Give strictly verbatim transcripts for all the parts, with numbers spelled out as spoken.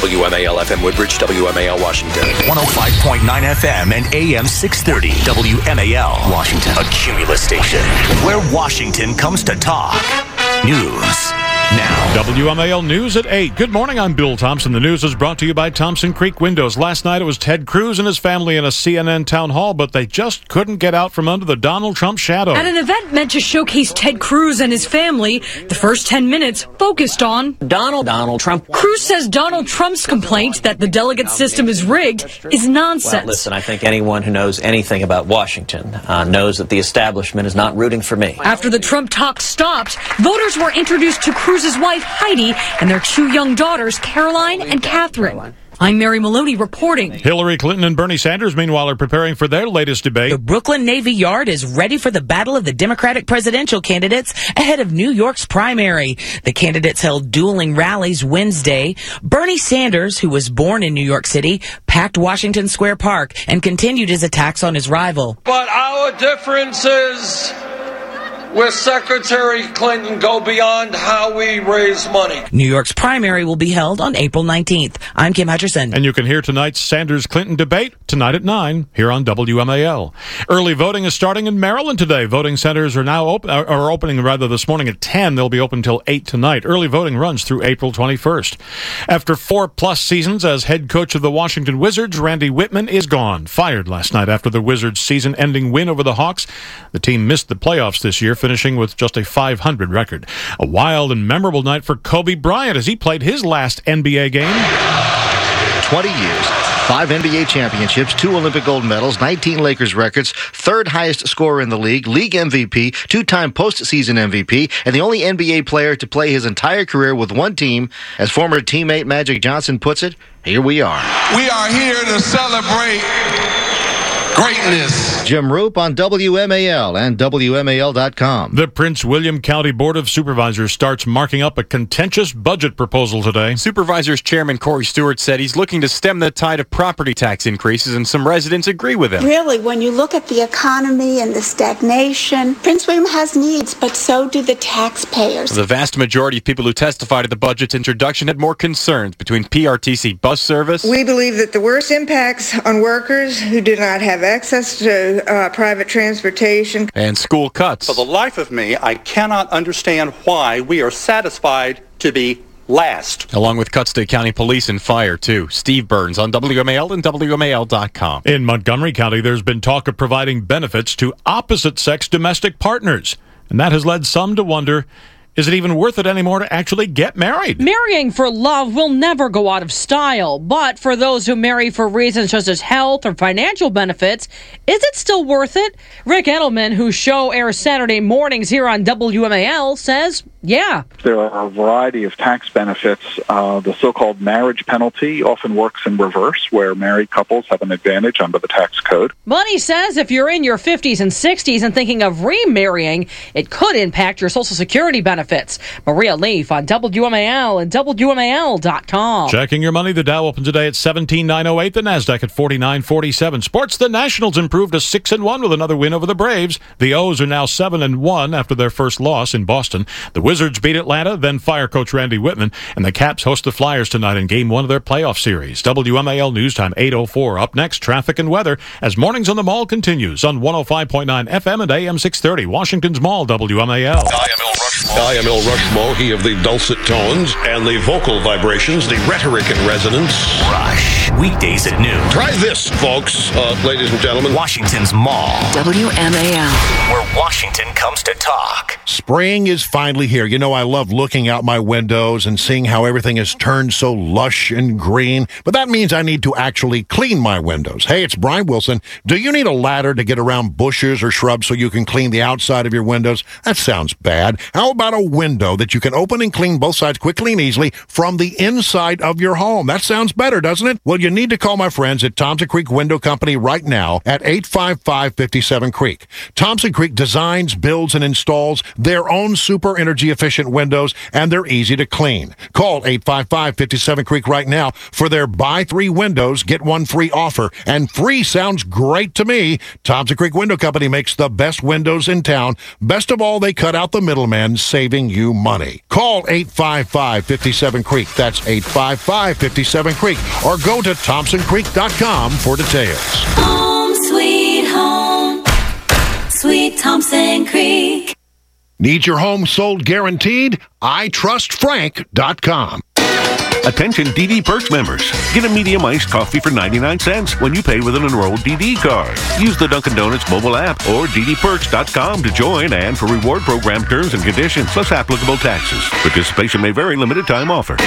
W M A L F M Woodbridge, W M A L Washington. one oh five point nine F M and A M six thirty. W M A L Washington. A Cumulus station where Washington comes to talk. News now. W M A L News at eight. Good morning, I'm Bill Thompson. The news is brought to you by Thompson Creek Windows. Last night it was Ted Cruz and his family in a C N N town hall, but they just couldn't get out from under the Donald Trump shadow. At an event meant to showcase Ted Cruz and his family, the first ten minutes focused on Donald Donald Trump. Cruz says Donald Trump's complaint that the delegate system is rigged is nonsense. Well, listen, I think anyone who knows anything about Washington uh, knows that the establishment is not rooting for me. After the Trump talk stopped, voters were introduced to Cruz's wife, Heidi, and their two young daughters, Caroline and Catherine. I'm Mary Maloney reporting. Hillary Clinton and Bernie Sanders, meanwhile, are preparing for their latest debate. The Brooklyn Navy Yard is ready for the battle of the Democratic presidential candidates ahead of New York's primary. The candidates held dueling rallies Wednesday. Bernie Sanders, who was born in New York City, packed Washington Square Park and continued his attacks on his rival. But our differences with Secretary Clinton go beyond how we raise money. New York's primary will be held on April nineteenth. I'm Kim Hutcherson. And you can hear tonight's Sanders-Clinton debate tonight at nine here on W M A L. Early voting is starting in Maryland today. Voting centers are now open, are opening rather this morning at ten. They'll be open until eight tonight. Early voting runs through April twenty-first. After four-plus seasons as head coach of the Washington Wizards, Randy Whitman is gone. Fired last night after the Wizards' season-ending win over the Hawks. The team missed the playoffs this year, finishing with just a five hundred record. A wild and memorable night for Kobe Bryant as he played his last N B A game. twenty years, five N B A championships, two Olympic gold medals, nineteen Lakers records, third highest scorer in the league, league M V P, two-time postseason M V P, and the only N B A player to play his entire career with one team. As former teammate Magic Johnson puts it, here we are. We are here to celebrate greatness. Jim Roop on W M A L and W M A L dot com. The Prince William County Board of Supervisors starts marking up a contentious budget proposal today. Supervisors Chairman Corey Stewart said he's looking to stem the tide of property tax increases, and some residents agree with him. Really, when you look at the economy and the stagnation, Prince William has needs, but so do the taxpayers. The vast majority of people who testified at the budget's introduction had more concerns between P R T C bus service. We believe that the worst impacts on workers who do not have access to uh, private transportation and school cuts. For the life of me, I cannot understand why we are satisfied to be last. Along with cuts to county police and fire, too. Steve Burns on W M A L and W M A L dot com. In Montgomery County, there's been talk of providing benefits to opposite-sex domestic partners, and that has led some to wonder, is it even worth it anymore to actually get married? Marrying for love will never go out of style, but for those who marry for reasons such as health or financial benefits, is it still worth it? Rick Edelman, whose show airs Saturday mornings here on W M A L, says, yeah. There are a variety of tax benefits. Uh, the so-called marriage penalty often works in reverse, where married couples have an advantage under the tax code. But he says if you're in your fifties and sixties and thinking of remarrying, it could impact your Social Security benefits. Maria Leaf on W M A L and W M A L dot com. Checking your money, the Dow opened today at seventeen nine oh eight, the NASDAQ at forty-nine forty-seven. Sports, the Nationals improved to six and one with another win over the Braves. The O's are now seven and one after their first loss in Boston. The Wizards beat Atlanta, then fire coach Randy Whitman, and the Caps host the Flyers tonight in game one of their playoff series. W M A L News Time eight oh four. Up next, traffic and weather as Mornings on the Mall continues on one oh five point nine F M and A M six thirty. Washington's Mall, W M A L. I am El Rushmore. I am El Rushmore, he of the dulcet tones and the vocal vibrations, the rhetoric and resonance. Rush, weekdays at noon. Try this, folks, uh, ladies and gentlemen. Washington's Mall. W M A L. Where Washington comes to talk. Spring is finally here. You know, I love looking out my windows and seeing how everything has turned so lush and green, but that means I need to actually clean my windows. Hey, it's Brian Wilson. Do you need a ladder to get around bushes or shrubs so you can clean the outside of your windows? That sounds bad. How about a window that you can open and clean both sides quickly and easily from the inside of your home? That sounds better, doesn't it? Well, you need to call my friends at Thompson Creek Window Company right now at eight five five, five seven Creek. Thompson Creek designs, builds, and installs their own super energy efficient windows, and they're easy to clean. Call eight five five, five seven Creek right now for their buy three windows, get one free offer. And free sounds great to me. Thompson Creek Window Company makes the best windows in town. Best of all, they cut out the middleman, saving saving you money. Call eight five five, five seven, creek. That's eight five five, five seven, creek. Or go to thompson creek dot com for details. Home sweet home, sweet Thompson Creek. Need your home sold guaranteed? I trust frank dot com. Attention D D Perks members. Get a medium iced coffee for ninety-nine cents when you pay with an enrolled D D card. Use the Dunkin' Donuts mobile app or d d perks dot com to join and for reward program terms and conditions plus applicable taxes. Participation may vary. Limited time offer.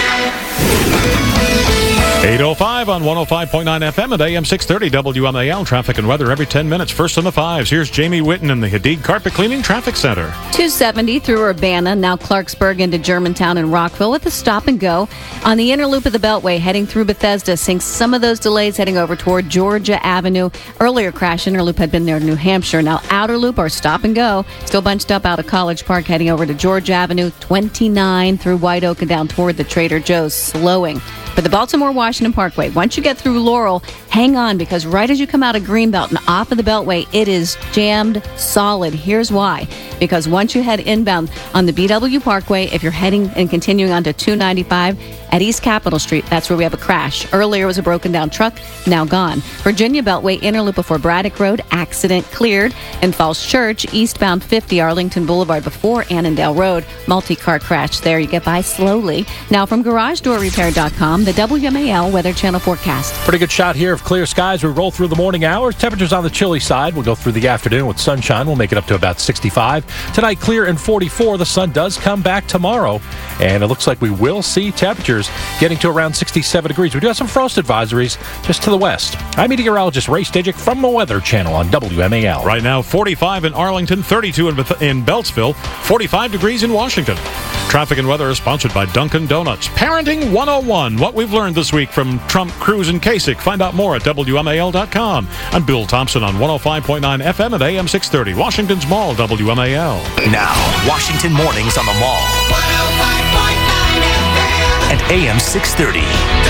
eight oh five on one oh five point nine F M at A M six thirty W M A L. Traffic and weather every ten minutes. First on the fives. Here's Jamie Witten in the Hadid Carpet Cleaning Traffic Center. two seventy through Urbana, now Clarksburg into Germantown and Rockville with a stop and go. On the inner loop of the Beltway, heading through Bethesda, seeing some of those delays heading over toward Georgia Avenue. Earlier crash, inner loop had been there to New Hampshire. Now outer loop or stop and go. Still bunched up out of College Park, heading over to Georgia Avenue, twenty-nine through White Oak and down toward the Trader Joe's, slowing. For the Baltimore-Washington Parkway, once you get through Laurel, hang on, because right as you come out of Greenbelt and off of the Beltway, it is jammed solid. Here's why. Because once you head inbound on the B W Parkway, if you're heading and continuing on to two ninety-five at East Capitol Street, that's where we have a crash. Earlier was a broken down truck, now gone. Virginia Beltway, inner loop before Braddock Road, accident cleared. In Falls Church, eastbound fifty Arlington Boulevard before Annandale Road, multi-car crash there. You get by slowly. Now from garage door repair dot com, the W M A L Weather Channel forecast. Pretty good shot here of clear skies. We roll through the morning hours. Temperatures on the chilly side. We'll go through the afternoon with sunshine. We'll make it up to about sixty-five. Tonight, clear and forty-four. The sun does come back tomorrow, and it looks like we will see temperatures getting to around sixty-seven degrees. We do have some frost advisories just to the west. I'm meteorologist Ray Stajic from the Weather Channel on W M A L. Right now, forty-five in Arlington, thirty-two in, Beth- in Beltsville, forty-five degrees in Washington. Traffic and weather is sponsored by Dunkin' Donuts. Parenting one oh one. What we've learned this week from Trump, Cruz, and Kasich. Find out more at W M A L dot com. I'm Bill Thompson on one oh five point nine F M at A M six thirty. Washington's Mall, W M A L. Now, Washington Mornings on the Mall. one oh five point nine F M. And A M six thirty.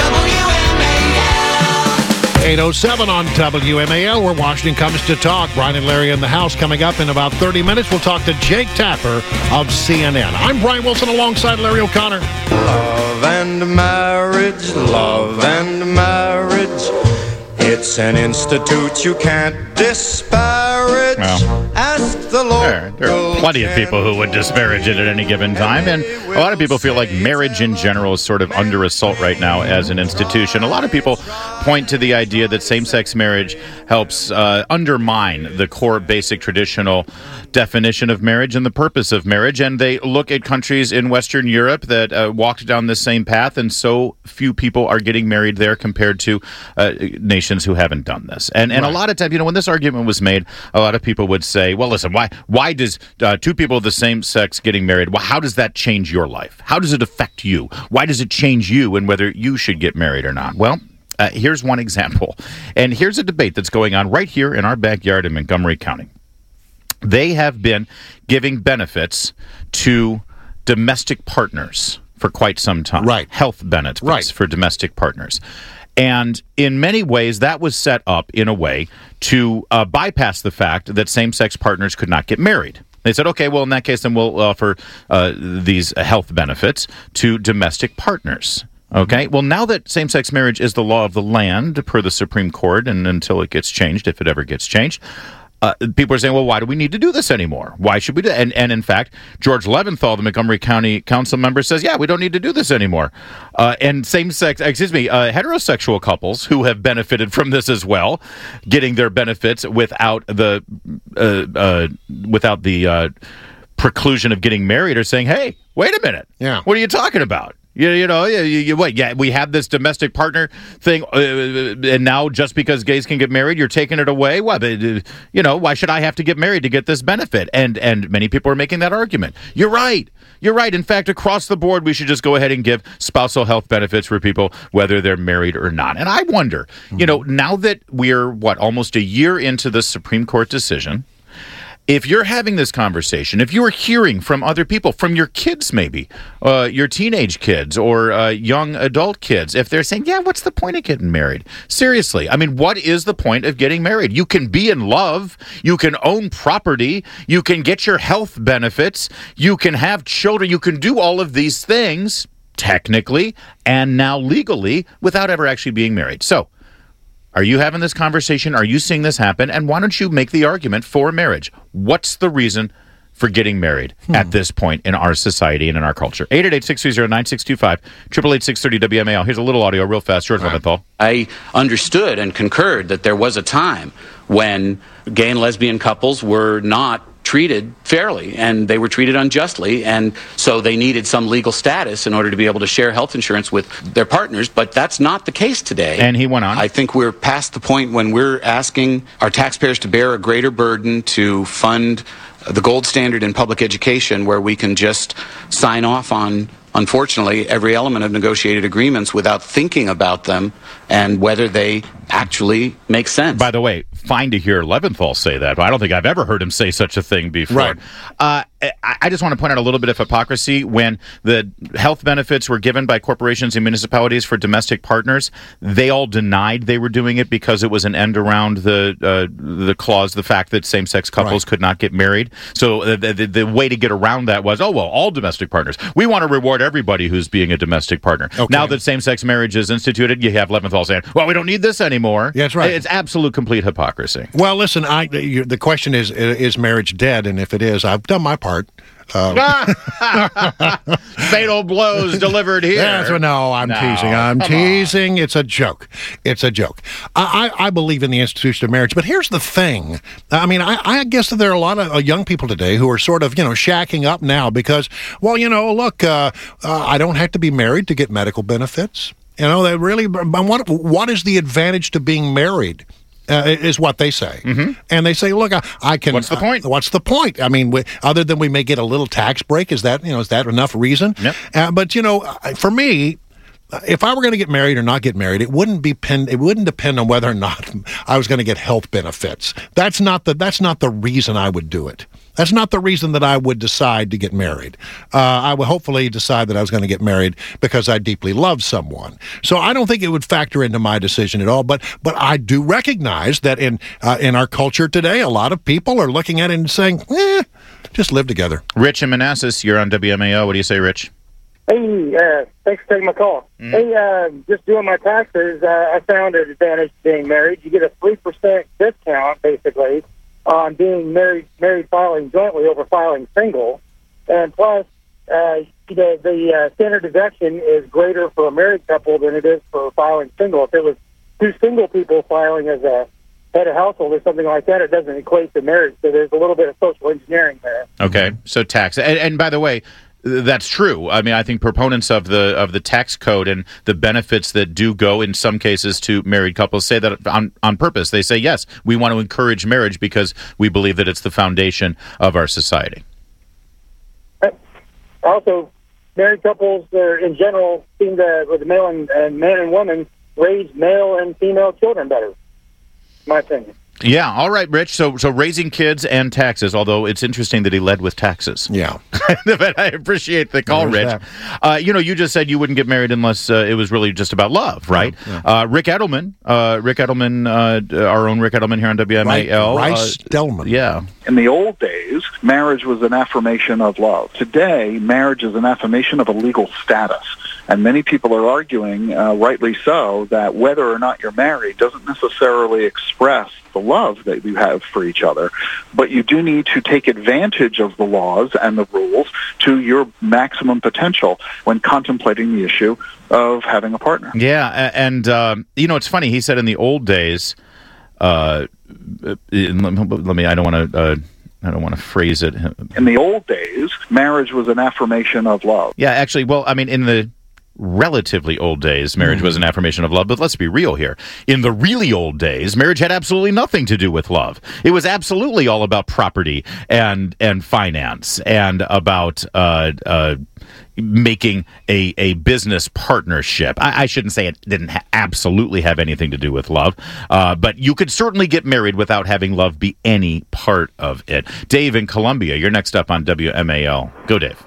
eight oh seven on W M A L, where Washington comes to talk. Brian and Larry in the house. Coming up in about thirty minutes, we'll talk to Jake Tapper of C N N. I'm Brian Wilson alongside Larry O'Connor. Love and marriage, love and marriage. It's an institute you can't disparage. Well, Ask the Lord. there, there are plenty of people who would disparage it at any given time, and a lot of people feel like marriage in general is sort of under assault right now as an institution. A lot of people point to the idea that same-sex marriage helps uh, undermine the core basic traditional definition of marriage and the purpose of marriage, and they look at countries in Western Europe that uh, walked down this same path, and so few people are getting married there compared to uh, nations who haven't done this. And and right. a lot of times, you know, when this argument was made, a lot of people would say, well, listen, why why does uh, two people of the same sex getting married, well, how does that change your life? How does it affect you? Why does it change you and whether you should get married or not? Well, uh, here's one example. And here's a debate that's going on right here in our backyard in Montgomery County. They have been giving benefits to domestic partners for quite some time. Right. Health benefits right. for domestic partners. And in many ways, that was set up in a way to uh, bypass the fact that same-sex partners could not get married. They said, okay, well, in that case, then we'll offer uh, these health benefits to domestic partners. Okay, well, now that same-sex marriage is the law of the land per the Supreme Court, and until it gets changed, if it ever gets changed, Uh, people are saying, well, why do we need to do this anymore? Why should we do it? And, and in fact, George Leventhal, the Montgomery County Council member, says, yeah, we don't need to do this anymore. Uh, and same-sex, excuse me, uh, heterosexual couples who have benefited from this as well, getting their benefits without the uh, uh, without the uh, preclusion of getting married, are saying, hey, wait a minute. Yeah. What are you talking about? You, you know, you, you, wait, yeah, we have this domestic partner thing, uh, and now just because gays can get married, you're taking it away? What, uh, you know, why should I have to get married to get this benefit? And and many people are making that argument. You're right. You're right. In fact, across the board, we should just go ahead and give spousal health benefits for people, whether they're married or not. And I wonder, mm-hmm. you know, now that we're, what, almost a year into the Supreme Court decision, if you're having this conversation, if you are hearing from other people, from your kids maybe, uh, your teenage kids or uh, young adult kids, if they're saying, yeah, what's the point of getting married? Seriously, I mean, what is the point of getting married? You can be in love, you can own property, you can get your health benefits, you can have children, you can do all of these things, technically, and now legally, without ever actually being married. So, are you having this conversation? Are you seeing this happen? And why don't you make the argument for marriage? What's the reason for getting married hmm. at this point in our society and in our culture? eight eight eight, six three zero, nine six two five, eight eight eight, six three zero, W M A L. Here's a little audio real fast. George Leventhal. I understood and concurred that there was a time when gay and lesbian couples were not treated fairly, and they were treated unjustly, and so they needed some legal status in order to be able to share health insurance with their partners, but that's not the case today. And he went on. I think we're past the point when we're asking our taxpayers to bear a greater burden to fund the gold standard in public education, where we can just sign off on, unfortunately, every element of negotiated agreements without thinking about them and whether they actually make sense. By the way, fine to hear Leventhal say that, but I don't think I've ever heard him say such a thing before. Right. Uh, I, I just want to point out a little bit of hypocrisy. When the health benefits were given by corporations and municipalities for domestic partners, they all denied they were doing it because it was an end around the uh, the clause, the fact that same-sex couples right. could not get married. So the, the, the way to get around that was, oh, well, all domestic partners. We want to reward everybody who's being a domestic partner. Okay. Now that same-sex marriage is instituted, you have Leventhal saying, well, we don't need this anymore. Yeah, that's right. It's absolute complete hypocrisy. Well, listen, I, you, the question is, is marriage dead? And if it is, I've done my part. Um. Fatal blows delivered here. That's what, no, I'm no, teasing. I'm teasing. On. It's a joke. It's a joke. I, I, I believe in the institution of marriage, but here's the thing. I mean, I, I guess that there are a lot of uh, young people today who are sort of, you know, shacking up now because, well, you know, look, uh, uh, I don't have to be married to get medical benefits. You know, they really, what, what is the advantage to being married? Uh, is what they say. Mm-hmm. And they say, look, I, I can... What's the point? Uh, what's the point? I mean, we, other than we may get a little tax break, is that, you know, is that enough reason? Yep. Uh, but, you know, for me, if I were going to get married or not get married, it wouldn't be pen, it wouldn't depend on whether or not I was going to get health benefits. That's not the that's not the reason I would do it. That's not the reason that I would decide to get married. Uh, I would hopefully decide that I was going to get married because I deeply love someone. So I don't think it would factor into my decision at all. But but I do recognize that in uh, in our culture today, a lot of people are looking at it and saying, eh, just live together. Rich in Manassas, you're on W M A O. What do you say, Rich? Hey, uh, thanks for taking my call. Mm. Hey, uh, just doing my taxes, uh, I found an advantage to being married. You get a three percent discount, basically, on being married, married filing jointly over filing single. And plus, uh, the, the uh, standard deduction is greater for a married couple than it is for filing single. If it was two single people filing as a head of household or something like that, it doesn't equate to marriage. So there's a little bit of social engineering there. Okay, so tax. And, and by the way, that's true. I mean, I think proponents of the of the tax code and the benefits that do go in some cases to married couples say that on, on purpose. They say, yes, we want to encourage marriage because we believe that it's the foundation of our society. Also, married couples are, in general, seem to, with the male and, and man and woman, raise male and female children better, in my opinion. Yeah, all right, Rich. So so raising kids and taxes, although it's interesting that he led with taxes. Yeah. But I appreciate the call, Rich. Uh, you know, you just said you wouldn't get married unless uh, it was really just about love, right? Yeah, yeah. Uh, Rick Edelman, uh, Rick Edelman, uh, our own Rick Edelman here on W M A L. Right, Rice uh, Delman. Yeah. In the old days, marriage was an affirmation of love. Today, marriage is an affirmation of a legal status. And many people are arguing, uh, rightly so, that whether or not you're married doesn't necessarily express the love that you have for each other. But you do need to take advantage of the laws and the rules to your maximum potential when contemplating the issue of having a partner. Yeah, and, um, you know, it's funny. He said in the old days, uh, let me, I don't want to... Uh, I don't want to phrase it. In the old days, marriage was an affirmation of love. Yeah, actually, well, I mean, in the relatively old days, marriage mm. was an affirmation of love, but let's be real here. In the really old days, marriage had absolutely nothing to do with love. It was absolutely all about property and and finance and about uh, uh, making a, a business partnership. I, I shouldn't say it didn't ha- absolutely have anything to do with love, uh, but you could certainly get married without having love be any part of it. Dave in Columbia, you're next up on W M A L. Go, Dave.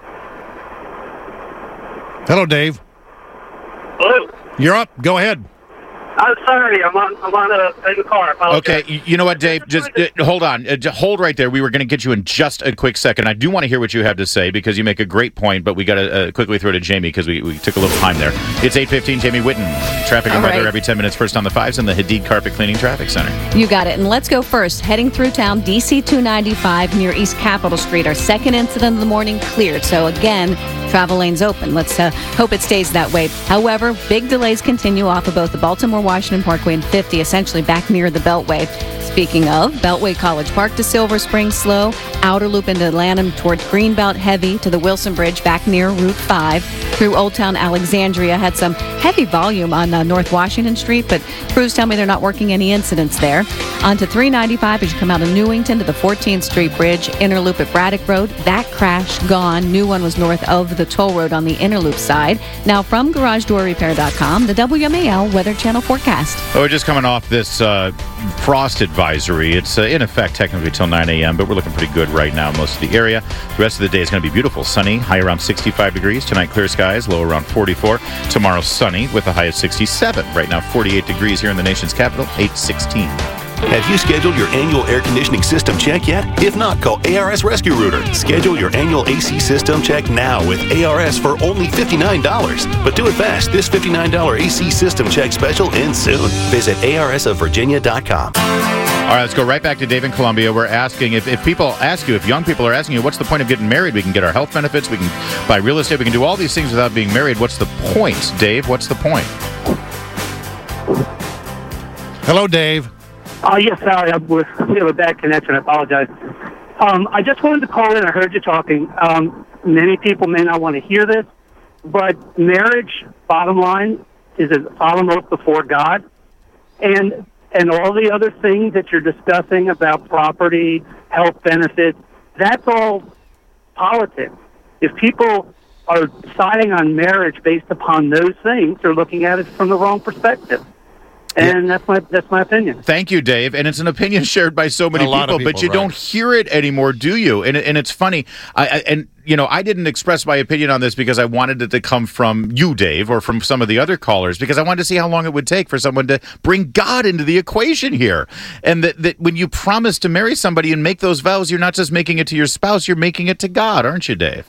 Hello, Dave. Hello. You're up. Go ahead. I'm sorry. I'm on. I'm on a in the car. Okay, you- you know what, Dave? Just uh, hold on. Uh, j- hold right there. We were going to get you in just a quick second. I do want to hear what you have to say because you make a great point, but we got to uh, quickly throw to Jamie because we, we took a little time there. It's eight fifteen, Jamie Whitten. Traffic and All weather right. every ten minutes, first on the fives in the Hadid Carpet Cleaning Traffic Center. You got it. And let's go first. Heading through town, D C two ninety-five near East Capitol Street. Our second incident of the morning cleared. So again, travel lanes open. Let's uh, hope it stays that way. However, big delays continue off of both the Baltimore-Washington Parkway and fifty, essentially back near the Beltway. Speaking of, Beltway College Park to Silver Spring slow, outer loop into Lanham towards Greenbelt heavy to the Wilson Bridge back near Route five. Through Old Town Alexandria had some heavy volume on uh, North Washington Street, but crews tell me they're not working any incidents there. On to three ninety-five as you come out of Newington to the fourteenth Street Bridge, inner loop at Braddock Road. That crash gone. New one was north of the toll road on the inner loop side. Now from garage door repair dot com, the W M A L Weather Channel forecast. Oh, we're just coming off this uh, frost advisory. It's uh, in effect technically till nine a.m., but we're looking pretty good right now in most of the area. The rest of the day is going to be beautiful. Sunny, high around sixty-five degrees. Tonight, clear skies, low around forty-four. Tomorrow, sunny with a high of sixty-seven. Right now, forty-eight degrees here in the nation's capital, eight sixteen. Have you scheduled your annual air conditioning system check yet? If not, call A R S Rescue Router. Schedule your annual A C system check now with A R S for only fifty-nine dollars. But do it fast. This fifty-nine dollars A C system check special ends soon. Visit A R S of Virginia dot com. All right, let's go right back to Dave in Columbia. We're asking, if, if people ask you, if young people are asking you, what's the point of getting married? We can get our health benefits, we can buy real estate, we can do all these things without being married. What's the point? Dave, what's the point? Hello, Dave. Oh, yes, sorry. I was, we have a bad connection. I apologize. Um, I just wanted to call in. I heard you talking. Um, many people may not want to hear this, but marriage, bottom line, is a solemn oath before God. And and all the other things that you're discussing about property, health benefits, that's all politics. If people are deciding on marriage based upon those things, they're looking at it from the wrong perspective. And yeah. that's my that's my opinion. Thank you, Dave. And it's an opinion shared by so many A lot people, of people, but you right. don't hear it anymore, do you? And and it's funny. I, I and you know, I didn't express my opinion on this because I wanted it to come from you, Dave, or from some of the other callers, because I wanted to see how long it would take for someone to bring God into the equation here. And that, that when you promise to marry somebody and make those vows, you're not just making it to your spouse, you're making it to God, aren't you, Dave?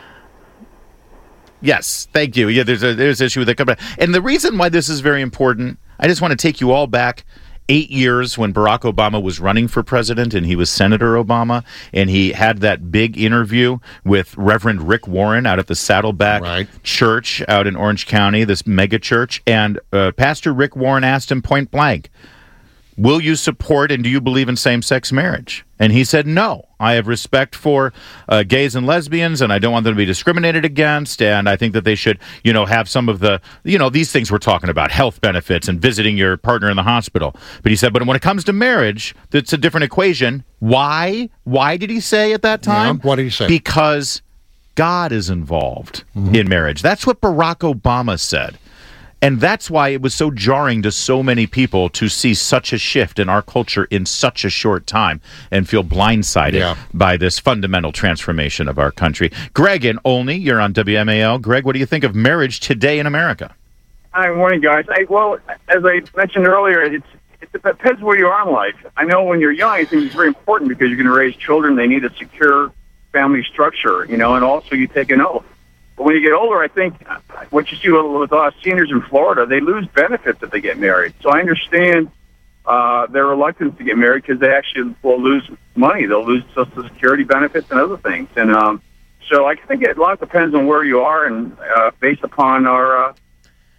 Yes, thank you. Yeah, there's a there's an issue with the and the reason why this is very important. I just want to take you all back eight years when Barack Obama was running for president and he was Senator Obama, and he had that big interview with Reverend Rick Warren out at the Saddleback right. Church out in Orange County, this mega church, and uh, Pastor Rick Warren asked him point blank, will you support and do you believe in same-sex marriage? And he said, no, I have respect for uh, gays and lesbians, and I don't want them to be discriminated against, and I think that they should, you know, have some of the, you know, these things we're talking about, health benefits and visiting your partner in the hospital. But he said, but when it comes to marriage, it's a different equation. Why? Why did he say at that time? Yeah, what did he say? Because God is involved Mm-hmm. in marriage. That's what Barack Obama said. And that's why it was so jarring to so many people to see such a shift in our culture in such a short time and feel blindsided Yeah. by this fundamental transformation of our country. Greg in Olney, you're on W M A L. Greg, what do you think of marriage today in America? Hi, good morning, guys. I, well, as I mentioned earlier, it's, it depends where you are in life. I know when you're young, I think it's very important because you're going to raise children. They need a secure family structure, you know, and also you take an oath. But when you get older, I think what you see with us seniors in Florida, they lose benefits if they get married. So I understand uh, their reluctance to get married because they actually will lose money. They'll lose Social Security benefits and other things. And um, so I think it, a lot depends on where you are and uh, based upon our uh,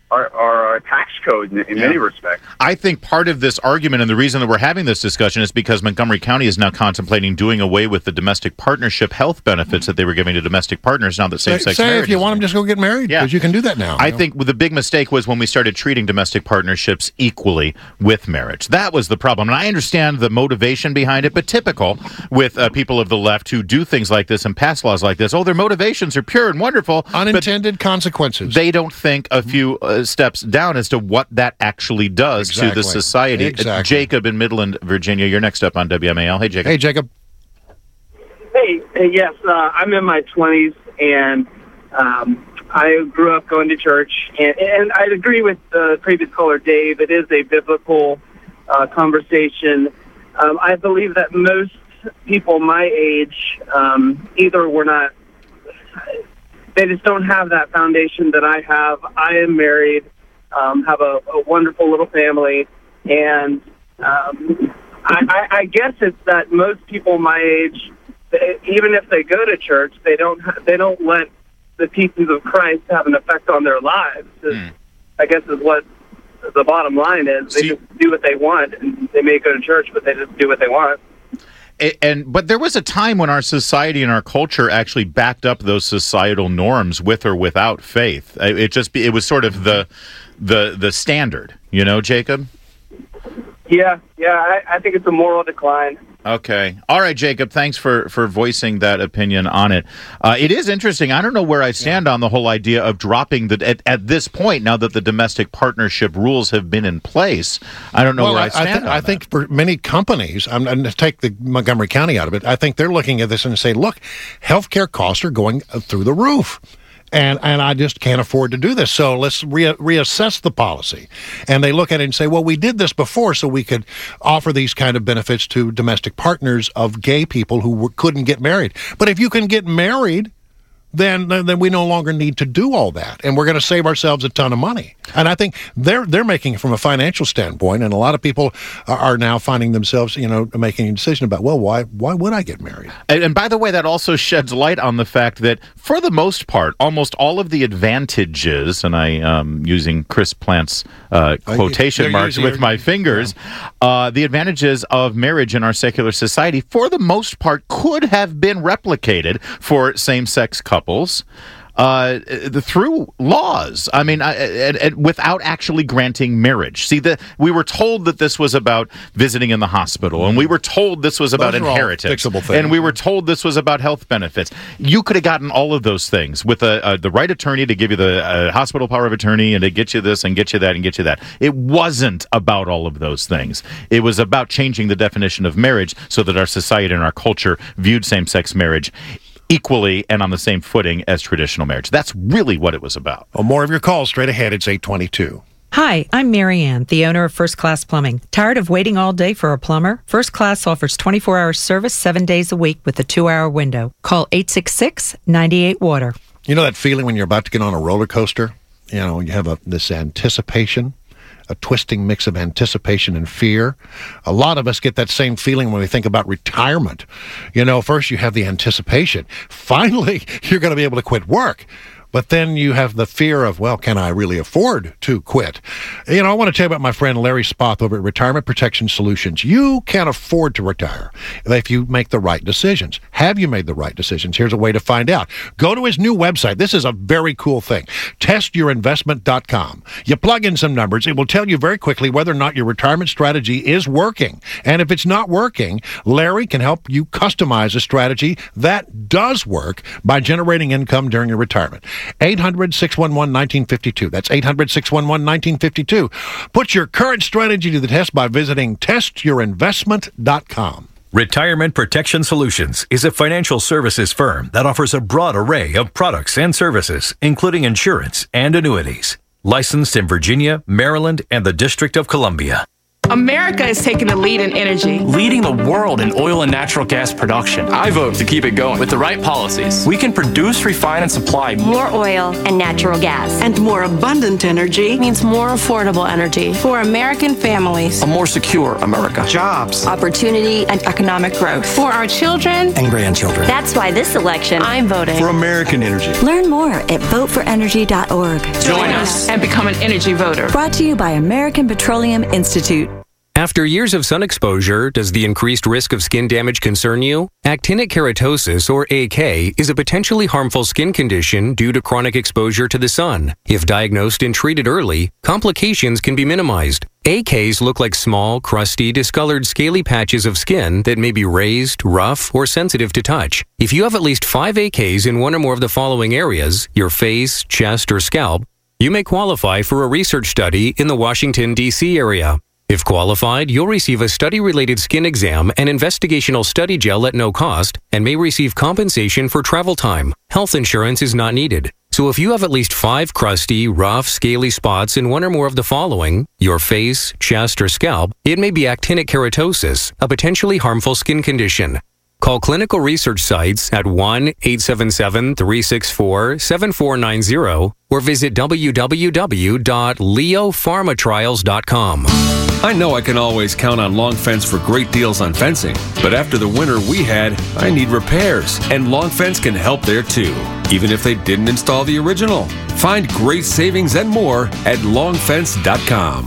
our, our, our tax code in, in Yeah. many respects. I think part of this argument and the reason that we're having this discussion is because Montgomery County is now contemplating doing away with the domestic partnership health benefits that they were giving to domestic partners now that Say, same-sex say marriage if you is- want them, just go get married, because you can do that now. I you know? think the big mistake was when we started treating domestic partnerships equally with marriage. That was the problem. And I understand the motivation behind it, but typical with uh, people of the left who do things like this and pass laws like this. Oh, their motivations are pure and wonderful. Unintended consequences. They don't think a few uh, steps down as to what that actually does to Exactly. the society. Uh, Exactly. Jacob in Midland, Virginia, you're next up on W M A L. Hey, Jacob. Hey, Jacob. Hey, hey, yes, uh, I'm in my twenties, and um, I grew up going to church, and, and I'd agree with the previous caller, Dave. It is a biblical uh, conversation. Um, I believe that most people my age um, either were not, they just don't have that foundation that I have. I am married, um, have a, a wonderful little family, and um, I, I, I guess it's that most people my age, they, even if they go to church, they don't ha- they don't let the teachings of Christ have an effect on their lives. Is, I guess is what the bottom line is. They just do what they want, and they may go to church, but they just do what they want. A- And but there was a time when our society and our culture actually backed up those societal norms with or without faith. Uh, It just be- it was sort of the the the standard, you know, Jacob. Yeah, yeah, I, I think it's a moral decline. Okay. All right, Jacob. Thanks for, for voicing that opinion on it. Uh, it is interesting. I don't know where I stand on the whole idea of dropping the at, at this point. Now that the domestic partnership rules have been in place, I don't know well, where I, I, stand. I, th- on I that. think for many companies, I'm going to take the Montgomery County out of it. I think they're looking at this and say, "Look, healthcare costs are going through the roof." And and I just can't afford to do this. So let's re- reassess the policy. And they look at it and say, well, we did this before so we could offer these kind of benefits to domestic partners of gay people who were, couldn't get married. But if you can get married, then then we no longer need to do all that, and we're going to save ourselves a ton of money. And I think they're they're making it from a financial standpoint, and a lot of people are, are now finding themselves, you know, making a decision about, well, why why would I get married? And, and by the way, that also sheds light on the fact that, for the most part, almost all of the advantages, and I am using Chris Plant's uh, quotation they're marks using with your- my fingers, uh, the advantages of marriage in our secular society, for the most part, could have been replicated for same-sex couples. Uh, the, through laws. I mean, I, and, and without actually granting marriage. See, the, we were told that this was about visiting in the hospital, and we were told this was about Those are all inheritance, fixable things. and we were told this was about health benefits. You could have gotten all of those things with a, a, the right attorney to give you the uh, hospital power of attorney and to get you this and get you that and get you that. It wasn't about all of those things. It was about changing the definition of marriage so that our society and our culture viewed same-sex marriage equally and on the same footing as traditional marriage. That's really what it was about. Well, more of your calls straight ahead. It's eight twenty-two. Hi, I'm Mary Ann, the owner of First Class Plumbing. Tired of waiting all day for a plumber? First Class offers twenty-four hour service seven days a week with a two hour window. Call eight six six, nine eight, water. You know that feeling when you're about to get on a roller coaster? You know, you have a, this anticipation, a twisting mix of anticipation and fear. A lot of us get that same feeling when we think about retirement. You know, first you have the anticipation. Finally, you're going to be able to quit work. But then you have the fear of, well, can I really afford to quit? You know, I want to tell you about my friend Larry Spoth over at Retirement Protection Solutions. You can afford to retire if you make the right decisions. Have you made the right decisions? Here's a way to find out. Go to his new website. This is a very cool thing. test your investment dot com. You plug in some numbers. It will tell you very quickly whether or not your retirement strategy is working. And if it's not working, Larry can help you customize a strategy that does work by generating income during your retirement. eight hundred, six one one, one nine five two. That's eight hundred, six one one, one nine five two. Put your current strategy to the test by visiting test your investment dot com. Retirement Protection Solutions is a financial services firm that offers a broad array of products and services, including insurance and annuities. Licensed in Virginia, Maryland, and the District of Columbia. America is taking the lead in energy. Leading the world in oil and natural gas production. I vote to keep it going. With the right policies, we can produce, refine, and supply more oil and natural gas. And more abundant energy means more affordable energy for American families. A more secure America. Jobs, opportunity, and economic growth. For our children and grandchildren. That's why this election, I'm voting for American energy. Learn more at vote for energy dot org. Join us and become an energy voter. Brought to you by American Petroleum Institute. After years of sun exposure, does the increased risk of skin damage concern you? Actinic keratosis, or A K, is a potentially harmful skin condition due to chronic exposure to the sun. If diagnosed and treated early, complications can be minimized. A Ks look like small, crusty, discolored, scaly patches of skin that may be raised, rough, or sensitive to touch. If you have at least five A Ks in one or more of the following areas, your face, chest, or scalp, you may qualify for a research study in the Washington, D C area. If qualified, you'll receive a study-related skin exam and investigational study gel at no cost and may receive compensation for travel time. Health insurance is not needed. So if you have at least five crusty, rough, scaly spots in one or more of the following, your face, chest, or scalp, it may be actinic keratosis, a potentially harmful skin condition. Call Clinical Research Sites at one eight seven seven, three six four, seven four nine zero or visit w w w dot leo pharma trials dot com. I know I can always count on Long Fence for great deals on fencing, but after the winter we had, I need repairs, and Long Fence can help there too, even if they didn't install the original. Find great savings and more at long fence dot com.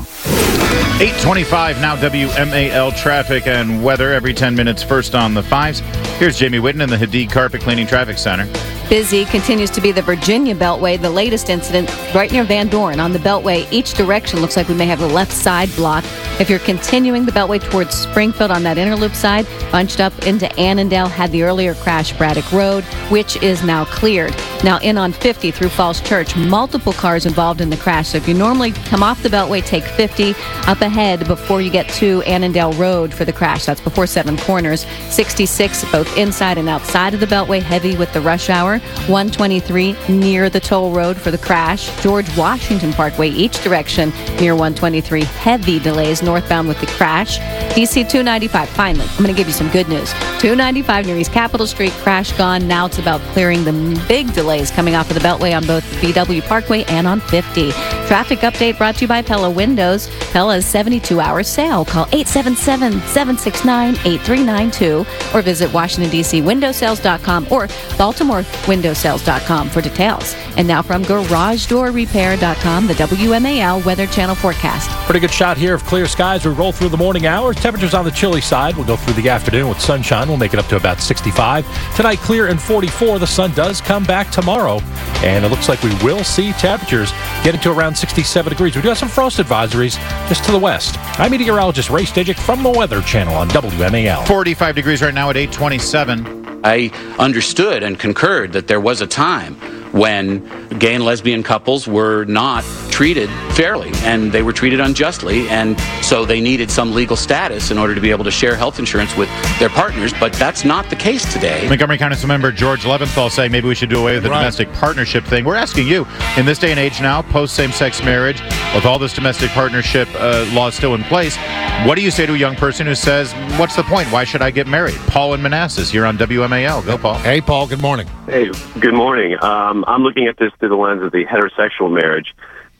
eight twenty-five now, W M A L traffic and weather every ten minutes, first on the fives. Here's Jamie Whitten in the Hadid Carpet Cleaning Traffic Center. Busy continues to be the Virginia Beltway. The latest incident right near Van Dorn on the Beltway. Each direction looks like we may have the left side blocked. If you're continuing the Beltway towards Springfield on that inner loop side, bunched up into Annandale, had the earlier crash Braddock Road, which is now cleared. Now in on fifty through Falls Church, multiple cars involved in the crash. So if you normally come off the Beltway, take fifty up ahead before you get to Annandale Road for the crash. That's before Seven Corners. sixty-six both inside and outside of the Beltway, heavy with the rush hour. one twenty-three near the toll road for the crash. George Washington Parkway, each direction near one twenty-three, heavy delays northbound with the crash. D C two ninety-five, finally, I'm going to give you some good news. two ninety-five near East Capitol Street, crash gone. Now it's about clearing the big delays coming off of the Beltway on both the B W Parkway and on fifty. Traffic update brought to you by Pella Windows. Pella's seventy-two hour sale. Call eight seven seven, seven six nine, eight three nine two or visit Washington, D C window sales dot com or Baltimore window sales dot com for details. And now from garage door repair dot com, the W M A L Weather Channel forecast. Pretty good shot here of clear skies. We roll through the morning hours. Temperatures on the chilly side. We'll go through the afternoon with sunshine. We'll make it up to about sixty-five. Tonight, clear and forty-four. The sun does come back tomorrow. And it looks like we will see temperatures getting to around sixty-seven degrees. We do have some frost advisories just to the west. I'm meteorologist Ray Stajic from the Weather Channel on W M A L. forty-five degrees right now at eight twenty-seven. I understood and concurred that there was a time when gay and lesbian couples were not treated fairly and they were treated unjustly, and so they needed some legal status in order to be able to share health insurance with their partners, but that's not the case today. Montgomery Council member George Leventhal saying maybe we should do away with the Right. domestic partnership thing. We're asking you, in this day and age now, post same-sex marriage, with all this domestic partnership uh, law still in place, what do you say to a young person who says, what's the point? Why should I get married? Paul in Manassas, here on W M A L. Go, Paul. Hey, Paul, good morning. Hey, good morning. Um, I'm looking at this through the lens of the heterosexual marriage,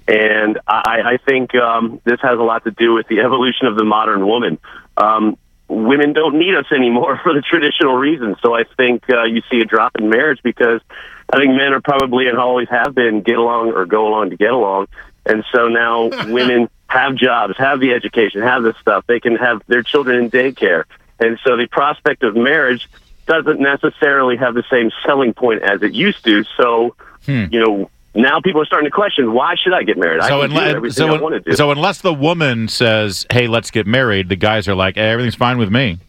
and I, I think um, this has a lot to do with the evolution of the modern woman. Um, women don't need us anymore for the traditional reasons, so I think uh, you see a drop in marriage because I think men are probably, and always have been, get along or go along to get along, and so now women have jobs, have the education, have this stuff. They can have their children in daycare, and so the prospect of marriage doesn't necessarily have the same selling point as it used to. So, hmm. you know, now people are starting to question, why should I get married? So, I can do everything so, I want to do. so unless the woman says, hey, let's get married, the guys are like, hey, everything's fine with me.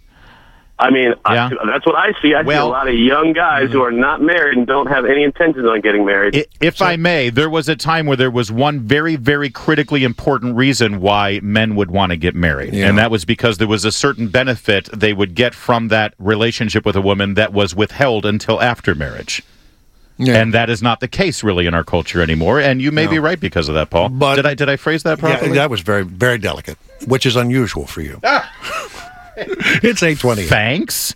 I mean, Yeah. I, that's what I see. I Well- see a lot of young guys who are not married and don't have any intentions on getting married. I- If I may, there was a time where there was one very, very critically important reason why men would want to get married. Yeah. And that was because there was a certain benefit they would get from that relationship with a woman that was withheld until after marriage. Yeah. And that is not the case really in our culture anymore. And you may No. be right because of that, Paul. But, did I did I phrase that properly? Yeah, that was very, very delicate, which is unusual for you. It's eight twenty. Thanks.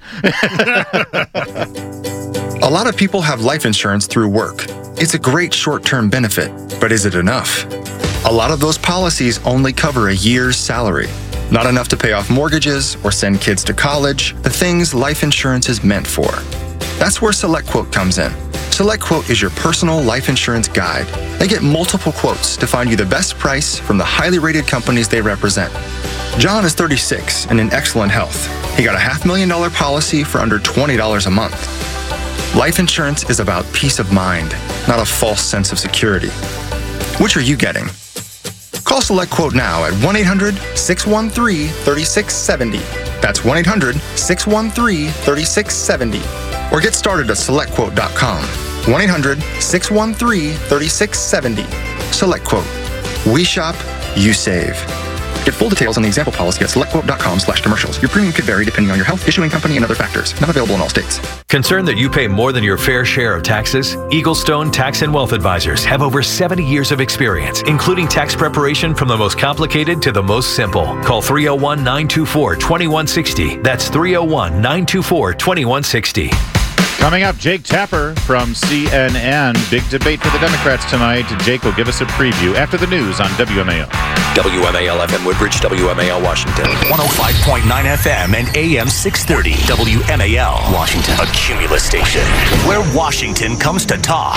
A lot of people have life insurance through work. It's a great short-term benefit, but is it enough? A lot of those policies only cover a year's salary. Not enough to pay off mortgages or send kids to college, the things life insurance is meant for. That's where SelectQuote comes in. SelectQuote is your personal life insurance guide. They get multiple quotes to find you the best price from the highly rated companies they represent. John is thirty-six and in excellent health. He got a half million dollar policy for under twenty dollars a month. Life insurance is about peace of mind, not a false sense of security. Which are you getting? Call SelectQuote now at one eight hundred, six one three, three six seven zero. That's one eight hundred, six one three, three six seven zero. Or get started at select quote dot com. one eight hundred, six one three, three six seven zero. SelectQuote. We shop, you save. Get full details on the example policy at selectquote.com slash commercials. Your premium could vary depending on your health, issuing company, and other factors. Not available in all states. Concerned that you pay more than your fair share of taxes? Eaglestone Tax and Wealth Advisors have over seventy years of experience, including tax preparation from the most complicated to the most simple. Call three oh one, nine two four, two one six oh. That's three oh one, nine two four, two one six oh. Coming up, Jake Tapper from C N N. Big debate for the Democrats tonight. Jake will give us a preview after the news on W M A L. W M A L F M Woodbridge, W M A L Washington. one oh five point nine F M and A M six thirty. W M A L Washington. A Cumulus station where Washington comes to talk.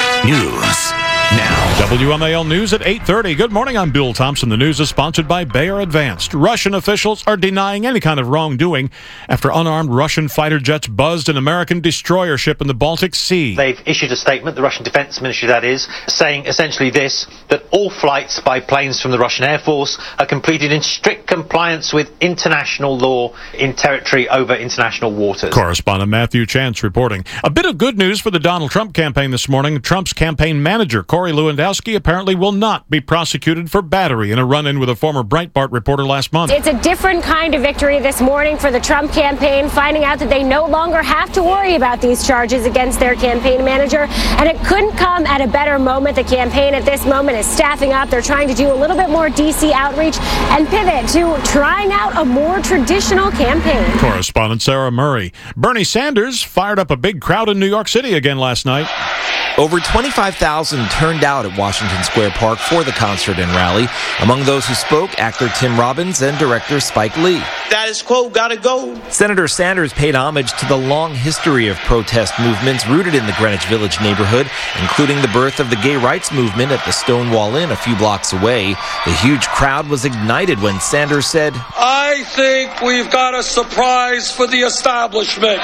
News now. W M A L News at eight thirty. Good morning, I'm Bill Thompson. The news is sponsored by Bayer Advanced. Russian officials are denying any kind of wrongdoing after unarmed Russian fighter jets buzzed an American destroyer ship in the Baltic Sea. They've issued a statement, the Russian Defense Ministry that is, saying essentially this, that all flights by planes from the Russian Air Force are completed in strict compliance with international law in territory over international waters. Correspondent Matthew Chance reporting. A bit of good news for the Donald Trump campaign this morning. Trump's campaign manager, Corey Lewandowski, apparently will not be prosecuted for battery in a run-in with a former Breitbart reporter last month. It's a different kind of victory this morning for the Trump campaign, finding out that they no longer have to worry about these charges against their campaign manager, and it couldn't come at a better moment. The campaign at this moment is staffing up. They're trying to do a little bit more D C outreach and pivot to trying out a more traditional campaign. Correspondent Sarah Murray. Bernie Sanders fired up a big crowd in New York City again last night. Over twenty-five thousand turned out at Washington Square Park for the concert and rally. Among those who spoke, actor Tim Robbins and director Spike Lee. Status quo gotta go. Senator Sanders paid homage to the long history of protest movements rooted in the Greenwich Village neighborhood, including the birth of the gay rights movement at the Stonewall Inn a few blocks away. The huge crowd was ignited when Sanders said, I think we've got a surprise for the establishment.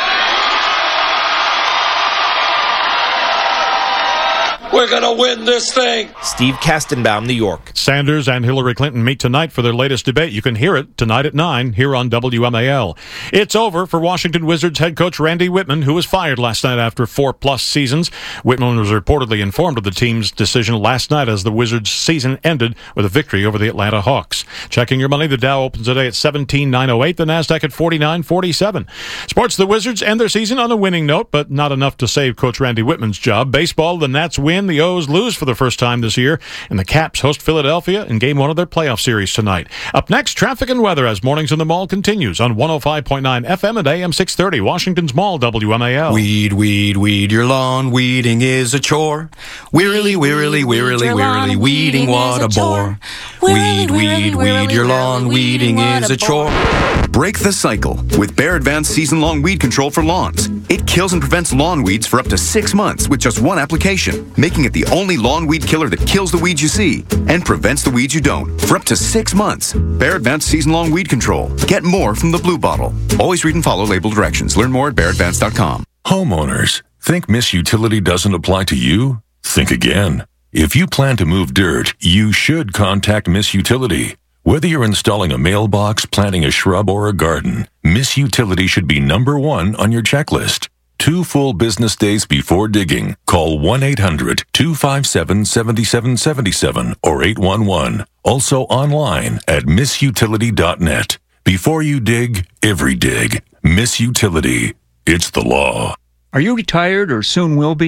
We're going to win this thing. Steve Kastenbaum, New York. Sanders and Hillary Clinton meet tonight for their latest debate. You can hear it tonight at nine here on W M A L. It's over for Washington Wizards head coach Randy Whitman, who was fired last night after four-plus seasons. Whitman was reportedly informed of the team's decision last night as the Wizards' season ended with a victory over the Atlanta Hawks. Checking your money, the Dow opens today at seventeen nine oh eight, the NASDAQ at forty-nine forty-seven. Sports, the Wizards end their season on a winning note, but not enough to save Coach Randy Whitman's job. Baseball, the Nats win. The O's lose for the first time this year, and the Caps host Philadelphia in game one of their playoff series tonight. Up next, traffic and weather as Mornings in the Mall continues on one oh five point nine F M and A M six thirty, Washington's Mall, W M A L. Weed, weed, weed your lawn. Weeding is a chore. Wearily, wearily, wearily, wearily, weeding, what a bore. Weed, weed, weed your lawn. Weeding is a chore. Break the cycle with Bayer Advanced Season-Long Weed Control for Lawns. It kills and prevents lawn weeds for up to six months with just one application, making it the only lawn weed killer that kills the weeds you see and prevents the weeds you don't for up to six months. Bayer Advanced Season-Long Weed Control. Get more from the blue bottle. Always read and follow label directions. Learn more at bayer advanced dot com. Homeowners, think Miss Utility doesn't apply to you? Think again. If you plan to move dirt, you should contact Miss Utility. Whether you're installing a mailbox, planting a shrub, or a garden, Miss Utility should be number one on your checklist. Two full business days before digging, call one eight hundred, two five seven, seven seven seven seven or eight one one. Also online at miss utility dot net. Before you dig, every dig. Miss Utility. It's the law. Are you retired or soon will be?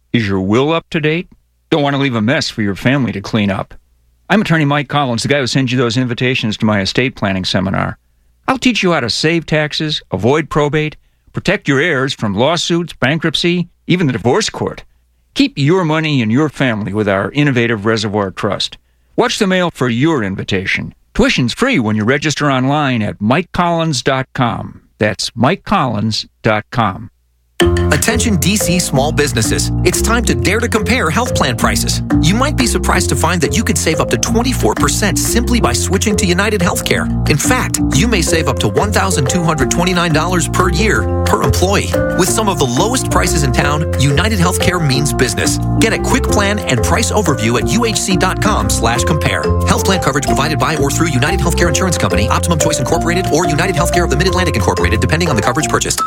Is your will up to date? Don't want to leave a mess for your family to clean up. I'm attorney Mike Collins, the guy who sends you those invitations to my estate planning seminar. I'll teach you how to save taxes, avoid probate, protect your heirs from lawsuits, bankruptcy, even the divorce court. Keep your money in your family with our innovative Reservoir Trust. Watch the mail for your invitation. Tuition's free when you register online at mike collins dot com. That's mike collins dot com. Attention D C small businesses. It's time to dare to compare health plan prices. You might be surprised to find that you could save up to twenty-four percent simply by switching to United Healthcare. In fact, you may save up to one thousand two hundred twenty-nine dollars per year per employee. With some of the lowest prices in town, United Healthcare means business. Get a quick plan and price overview at U H C dot com slash compare. Health plan coverage provided by or through United Healthcare Insurance Company, Optimum Choice Incorporated, or United Healthcare of the Mid-Atlantic Incorporated, depending on the coverage purchased.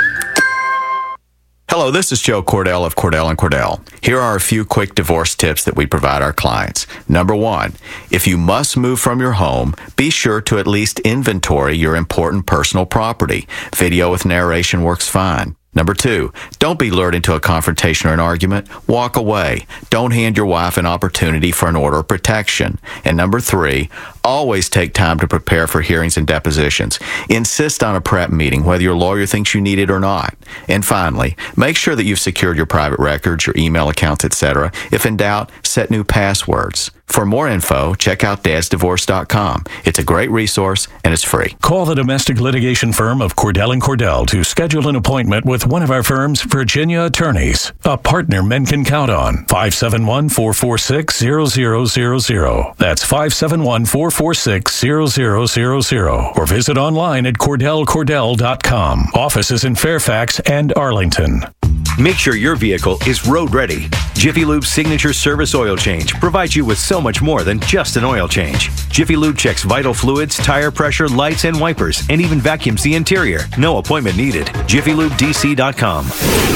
Hello, this is Joe Cordell of Cordell and Cordell. Here are a few quick divorce tips that we provide our clients. Number one, if you must move from your home, be sure to at least inventory your important personal property. Video with narration works fine. Number two, don't be lured into a confrontation or an argument. Walk away. Don't hand your wife an opportunity for an order of protection. And number three, always take time to prepare for hearings and depositions. Insist on a prep meeting, whether your lawyer thinks you need it or not. And finally, make sure that you've secured your private records, your email accounts, et cetera. If in doubt, set new passwords. For more info, check out dads divorce dot com. It's a great resource and it's free. Call the domestic litigation firm of Cordell and Cordell to schedule an appointment with one of our firm's Virginia attorneys, a partner men can count on. five seven one, four four six, zero zero zero zero. That's five seven one, four four six, zero zero zero zero. Or visit online at cordell cordell dot com. Offices in Fairfax and Arlington. Make sure your vehicle is road ready. Jiffy Lube's signature service oil change provides you with so much more than just an oil change. Jiffy Lube checks vital fluids, tire pressure, lights, and wipers, and even vacuums the interior. No appointment needed. jiffy lube d c dot com.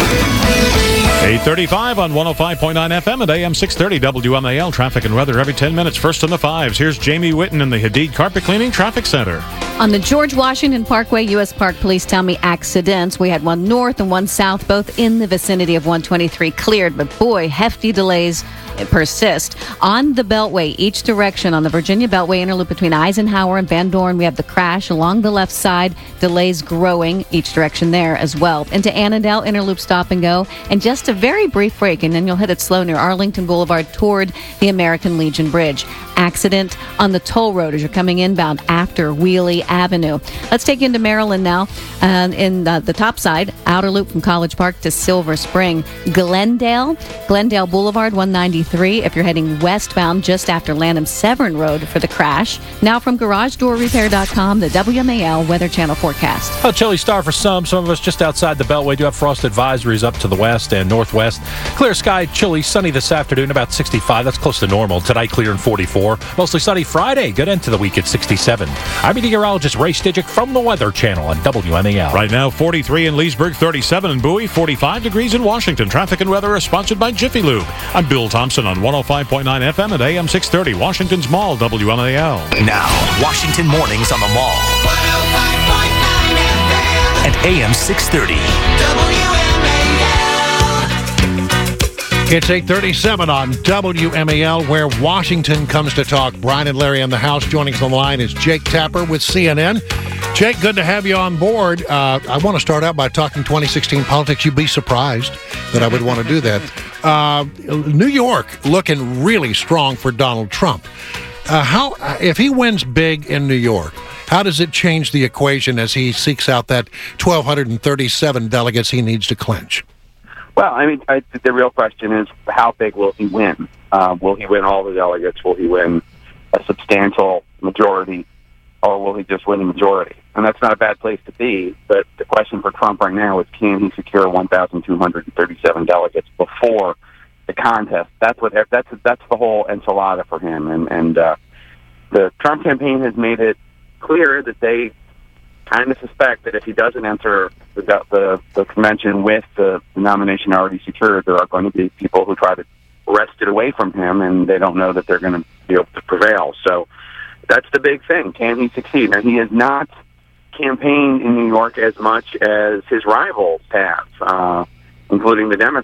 eight thirty-five on one oh five point nine F M and A M six thirty W M A L. Traffic and weather every ten minutes. First in the fives. Here's Jamie Witten in the Hadid Carpet Cleaning Traffic Center. On the George Washington Parkway, U S Park Police tell me accidents. We had one north and one south, both in the vicinity of one twenty-three cleared, but boy, hefty delays persist. On the Beltway, each direction on the Virginia Beltway interloop between Eisenhower and Van Dorn, we have the crash along the left side, delays growing each direction there as well. Into Annandale, interloop stop and go, and just a very brief break, and then you'll hit it slow near Arlington Boulevard toward the American Legion Bridge. Accident on the toll road as you're coming inbound after Wheelie Avenue. Let's take you into Maryland now. Uh, in uh, the top side, outer loop from College Park to Silver Spring. Glendale, Glendale Boulevard, one ninety-three. If you're heading westbound, just after Lanham Severn Road for the crash. Now from garage door repair dot com, the W M A L Weather Channel forecast. A chilly start for some. Some of us just outside the Beltway do have frost advisories up to the west and northwest. Clear sky, chilly, sunny this afternoon, about sixty-five. That's close to normal. Tonight, clear and forty-four. Mostly sunny Friday. Good end to the week at sixty-seven. I'm meteorologist Ray Stidgick from the Weather Channel on W M A L. Right now, forty-three in Leesburg, thirty-seven in Bowie, forty-five degrees in Washington. Traffic and weather are sponsored by Jiffy Lube. I'm Bill Thompson on one oh five point nine F M at A M six thirty. Washington's Mall, W M A L. Now, Washington Mornings on the Mall. one oh five point nine F M. At A M six thirty. W M A L. It's eight thirty-seven on W M A L, where Washington comes to talk. Brian and Larry in the house. Joining us on the line is Jake Tapper with C N N. Jake, good to have you on board. Uh, I want to start out by talking twenty sixteen politics. You'd be surprised that I would want to do that. Uh, New York looking really strong for Donald Trump. Uh, how if he wins big in New York, how does it change the equation as he seeks out that one thousand two hundred thirty-seven delegates he needs to clinch? Well, I mean, I, the real question is how big will he win? Uh, will he win all the delegates? Will he win a substantial majority? Or will he just win the majority? And that's not a bad place to be, but the question for Trump right now is can he secure one thousand two hundred thirty-seven delegates before the contest? That's what that's that's the whole enchilada for him. And, and uh, the Trump campaign has made it clear that they kind of suspect that if he doesn't enter the, the, the convention with the, the nomination already secured, there are going to be people who try to wrest it away from him, and they don't know that they're going to be able to prevail. So that's the big thing. Can he succeed? Now, he has not campaigned in New York as much as his rivals have, uh, including the Democrats.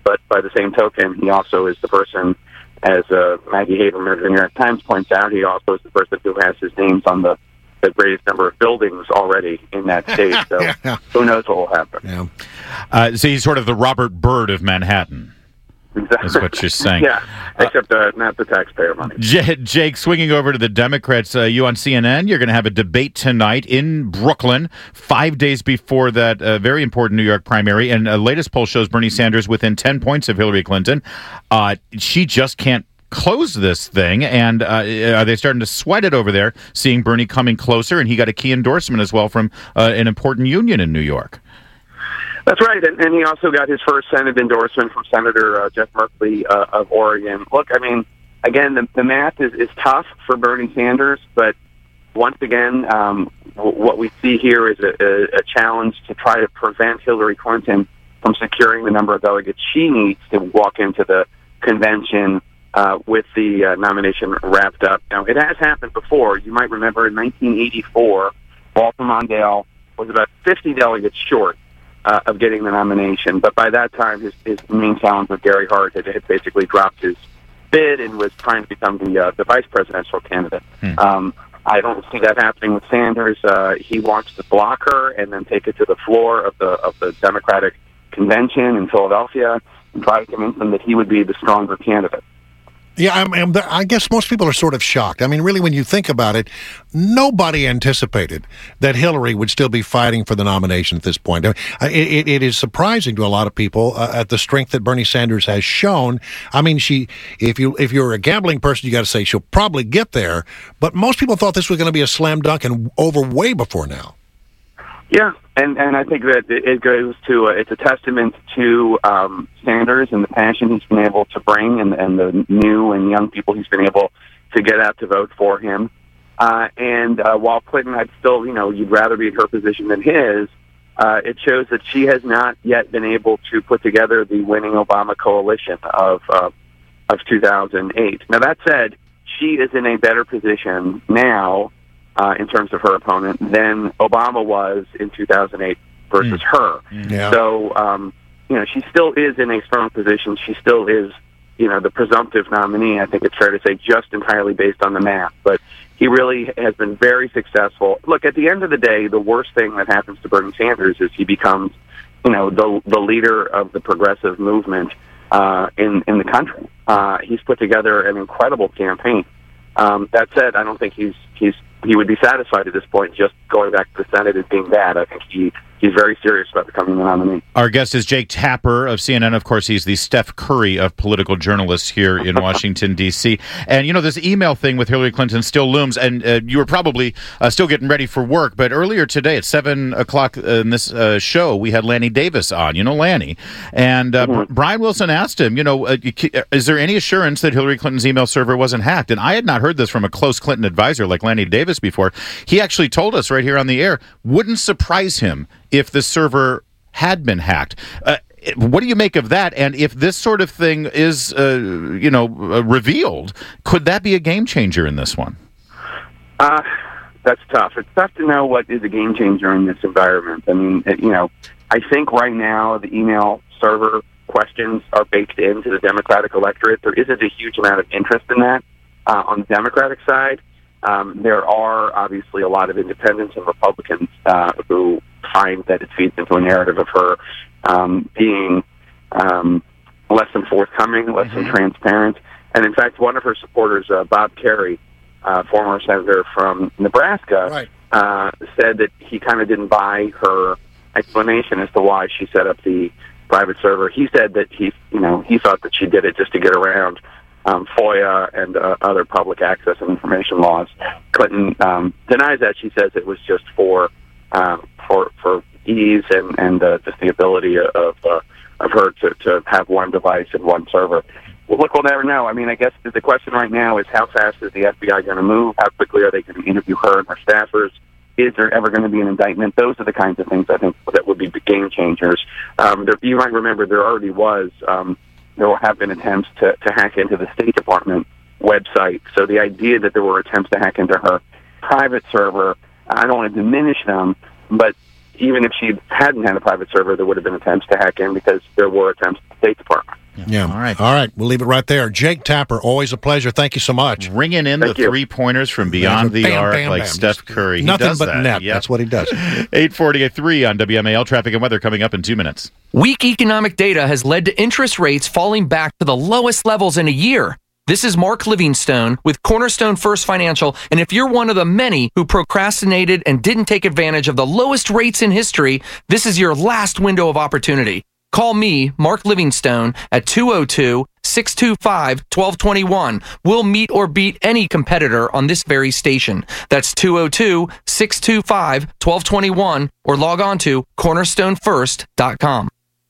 But by the same token, he also is the person, as uh, Maggie Haberman of the New York Times points out, he also is the person who has his names on the, the greatest number of buildings already in that state. So yeah. Who knows what will happen. Yeah. Uh, so he's sort of the Robert Byrd of Manhattan. Exactly. Is what you're saying. Yeah, except uh, not the taxpayer money. J- Jake, swinging over to the Democrats, uh, you on C N N, you're going to have a debate tonight in Brooklyn, five days before that uh, very important New York primary. And uh, latest poll shows Bernie Sanders within ten points of Hillary Clinton. Uh, she just can't close this thing. And uh, are they starting to sweat it over there, seeing Bernie coming closer? And he got a key endorsement as well from uh, an important union in New York. That's right, and, and he also got his first Senate endorsement from Senator uh, Jeff Merkley uh, of Oregon. Look, I mean, again, the, the math is, is tough for Bernie Sanders, but once again, um, w- what we see here is a, a, a challenge to try to prevent Hillary Clinton from securing the number of delegates she needs to walk into the convention uh, with the uh, nomination wrapped up. Now, it has happened before. You might remember in nineteen eighty-four, Walter Mondale was about fifty delegates short Uh, of getting the nomination, but by that time, his, his main challenger, Gary Hart, had, had basically dropped his bid and was trying to become the uh, the vice presidential candidate. Hmm. Um, I don't see that happening with Sanders. Uh, he wants to block her and then take it to the floor of the of the Democratic convention in Philadelphia and try to convince them that he would be the stronger candidate. Yeah, I'm, I'm, I guess most people are sort of shocked. I mean, really, when you think about it, nobody anticipated that Hillary would still be fighting for the nomination at this point. It, it, it is surprising to a lot of people uh, at the strength that Bernie Sanders has shown. I mean, she, if you if you're a gambling person, you got to say she'll probably get there. But most people thought this was going to be a slam dunk and over way before now. Yeah, and, and I think that it goes to, uh, it's a testament to um, Sanders and the passion he's been able to bring and, and the new and young people he's been able to get out to vote for him. Uh, and uh, while Clinton, I'd still, you know, you'd rather be in her position than his, uh, it shows that she has not yet been able to put together the winning Obama coalition of, uh, of two thousand eight. Now, that said, she is in a better position now Uh, in terms of her opponent than Obama was in two thousand eight versus mm. her. Yeah. So, um, you know, she still is in a strong position. She still is, you know, the presumptive nominee. I think it's fair to say just entirely based on the math. But he really has been very successful. Look, at the end of the day, the worst thing that happens to Bernie Sanders is he becomes, you know, the the leader of the progressive movement uh, in, in the country. Uh, he's put together an incredible campaign. Um, that said, I don't think he's he's he would be satisfied at this point just going back to the Senate as being bad. I think he he's very serious about becoming the nominee. Our guest is Jake Tapper of C N N. Of course, he's the Steph Curry of political journalists here in Washington, D C And, you know, this email thing with Hillary Clinton still looms, and uh, you were probably uh, still getting ready for work. But earlier today at seven o'clock in this uh, show, we had Lanny Davis on. You know Lanny. And uh, mm-hmm. Brian Wilson asked him, you know, uh, is there any assurance that Hillary Clinton's email server wasn't hacked? And I had not heard this from a close Clinton advisor like Lanny Davis before. He actually told us right here on the air, wouldn't surprise him if the server had been hacked. Uh, what do you make of that? And if this sort of thing is, uh, you know, uh, revealed, could that be a game changer in this one? Uh, that's tough. It's tough to know what is a game changer in this environment. I mean, it, you know, I think right now the email server questions are baked into the Democratic electorate. There isn't a huge amount of interest in that uh, on the Democratic side. Um, there are obviously a lot of independents and Republicans uh, who find that it feeds into a narrative of her um, being um, less than forthcoming, less mm-hmm. than transparent. And in fact, one of her supporters, uh, Bob Kerrey, uh, former senator from Nebraska, right. uh, said that he kind of didn't buy her explanation as to why she set up the private server. He said that he, you know, he thought that she did it just to get around Um, FOIA and uh, other public access and information laws. Clinton um, denies that. She says it was just for um, for for ease and and uh, just the ability of uh, of her to, to have one device and one server. Well, look, we'll never know. I mean, I guess the question right now is how fast is the F B I going to move? How quickly are they going to interview her and her staffers? Is there ever going to be an indictment? Those are the kinds of things I think that would be the game changers. Um, there, you might remember there already was. Um, There have been attempts to, to hack into the State Department website. So the idea that there were attempts to hack into her private server, I don't want to diminish them, but even if she hadn't had a private server, there would have been attempts to hack in because there were attempts at the State Department. Yeah. All right. All right. We'll leave it right there. Jake Tapper, always a pleasure. Thank you so much. Ringing in Thank the you. three-pointers from beyond the Bam, arc bam, like bam. Steph Curry. He Nothing does but that. net. Yep. That's what he does. eight forty-three on W M A L. Traffic and weather coming up in two minutes. Weak economic data has led to interest rates falling back to the lowest levels in a year. This is Mark Livingstone with Cornerstone First Financial, and if you're one of the many who procrastinated and didn't take advantage of the lowest rates in history, this is your last window of opportunity. Call me, Mark Livingstone, at two oh two, six two five, one two two one. We'll meet or beat any competitor on this very station. That's two oh two, six two five, one two two one or log on to cornerstone first dot com.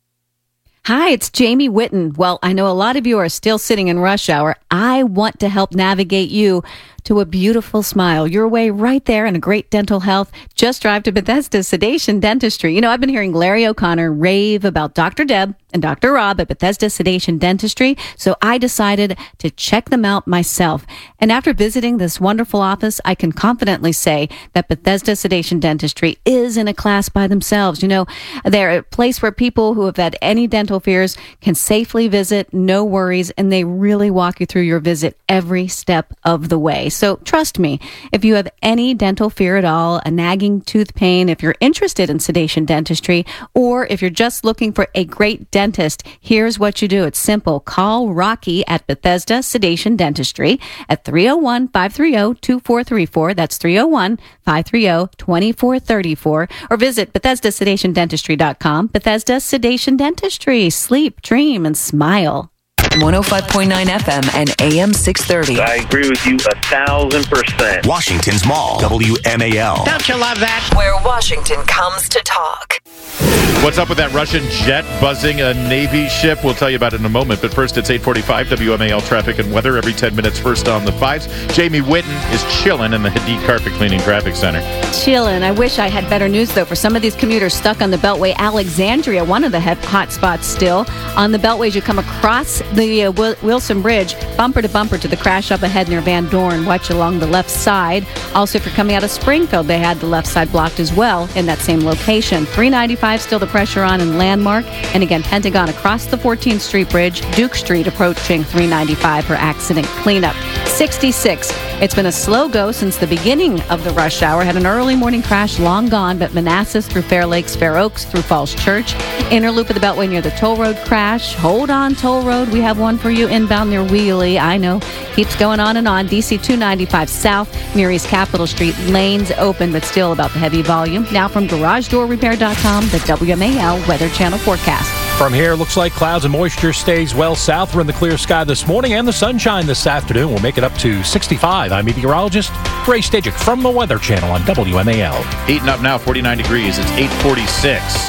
Hi, it's Jamie Whitten. Well, I know a lot of you are still sitting in rush hour. I want to help navigate you to a beautiful smile your way right there and a great dental health. Just drive to Bethesda Sedation Dentistry. You know, I've been hearing Larry O'Connor rave about Doctor Deb and Doctor Rob at Bethesda Sedation Dentistry, so I decided to check them out myself. And after visiting this wonderful office, I can confidently say that Bethesda Sedation Dentistry is in a class by themselves. You know, they're a place where people who have had any dental fears can safely visit, no worries, and they really walk you through your visit every step of the way. So trust me, if you have any dental fear at all, a nagging tooth pain, if you're interested in sedation dentistry, or if you're just looking for a great dentist, here's what you do. It's simple. Call Rocky at Bethesda Sedation Dentistry at three oh one, five three oh, two four three four. That's three oh one, five three oh, two four three four. Or visit Bethesda Sedation Dentistry dot com. Bethesda Sedation Dentistry. Sleep, dream, and smile. one oh five point nine F M and A M six thirty. I agree with you a thousand percent. Washington's Mall, W M A L. Don't you love that? Where Washington comes to talk. What's up with that Russian jet buzzing a Navy ship? We'll tell you about it in a moment. But first, it's eight forty-five, W M A L traffic and weather every ten minutes. First on the fives. Jamie Whitten is chilling in the Hadid Carpet Cleaning Traffic Center. Chillin'. I wish I had better news, though, for some of these commuters stuck on the Beltway. Alexandria, one of the hot spots still. On the Beltways, you come across the uh, Wilson Bridge, bumper to bumper to the crash up ahead near Van Dorn. Watch along the left side. Also, if you're coming out of Springfield, they had the left side blocked as well in that same location. three ninety-five, still the pressure on in Landmark. And again, Pentagon across the fourteenth Street Bridge. Duke Street approaching three ninety-five for accident cleanup. sixty-six. It's been a slow go since the beginning of the rush hour. Had an early morning crash, long gone, but Manassas through Fair Lakes, Fair Oaks through Falls Church. Inner loop of the Beltway near the toll road crash. Hold on, toll road. We have one for you inbound near Wheelie. I know. Keeps going on and on. D C two ninety-five south near East Capitol Street. Lanes open, but still about the heavy volume. Now from garage door repair dot com, the W M A L Weather Channel forecast. From here, looks like clouds and moisture stays well south. We're in the clear sky this morning, and the sunshine this afternoon will make it up to sixty-five. I'm meteorologist Ray Stajic from the Weather Channel on W M A L. Heating up now, forty-nine degrees. It's eight forty-six.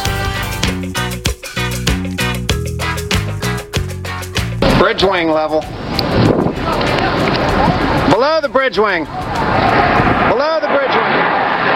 Bridge wing level. Below the bridge wing. Below the bridge wing.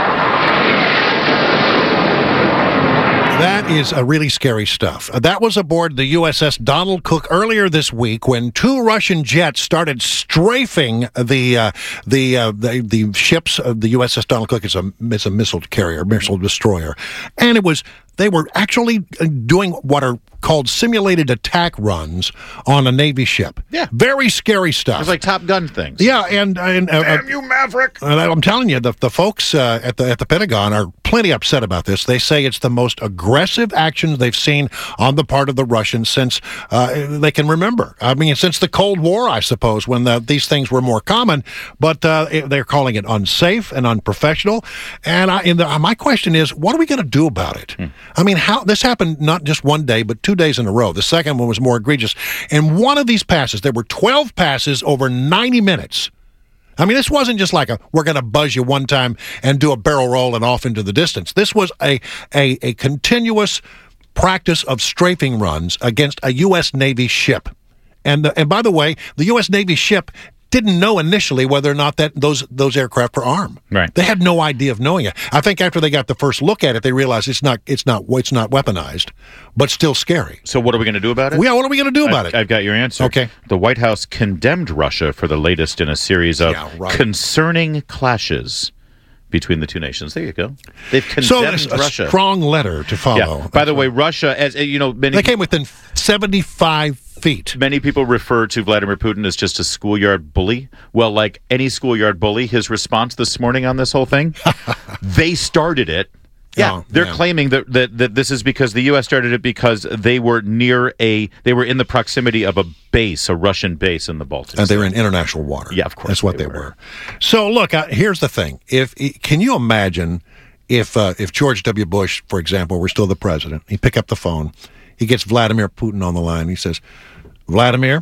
That is a really scary stuff. Uh, that was aboard the U S S Donald Cook earlier this week when two Russian jets started strafing the uh, the, uh, the the ships. Of the U S S Donald Cook is a is a missile carrier, missile destroyer, and it was they were actually doing what are called simulated attack runs on a Navy ship. Yeah, very scary stuff. It's like Top Gun things. Yeah, and and uh, damn you, Maverick! And I'm telling you, the the folks uh, at the at the Pentagon are plenty upset about this. They say it's the most aggressive actions they've seen on the part of the Russians since uh, they can remember. I mean, since the Cold War, I suppose, when the, these things were more common. But uh, they're calling it unsafe and unprofessional. And I, and the, my question is, what are we going to do about it? Hmm. I mean, how this happened not just one day, but two days in a row. The second one was more egregious. And one of these passes, there were twelve passes over ninety minutes. I mean, this wasn't just like a, we're going to buzz you one time and do a barrel roll and off into the distance. This was a, a, a continuous practice of strafing runs against a U S Navy ship. And the, and by the way, the U S Navy ship didn't know initially whether or not that those those aircraft were armed. Right. They had no idea of knowing it. I think after they got the first look at it, they realized it's not it's not it's not weaponized, but still scary. So what are we going to do about it? Yeah, what are we going to do about I've, it? I've got your answer. Okay. The White House condemned Russia for the latest in a series of Yeah, right. concerning clashes between the two nations. There you go. They've condemned so there's a Russia. strong letter to follow. Yeah. By the way, Russia, as you know, many they came within seventy-five feet. Many people refer to Vladimir Putin as just a schoolyard bully. Well, like any schoolyard bully, his response this morning on this whole thing, they started it. Yeah, oh, they're yeah. claiming that, that that this is because the U S started it because they were near a, they were in the proximity of a base, a Russian base in the Baltic. And they were in international water. Yeah, of course. That's what they, they were. were. So, look, uh, here's the thing. If Can you imagine if uh, if George W. Bush, for example, were still the president, he'd pick up the phone, he gets Vladimir Putin on the line, he says, Vladimir,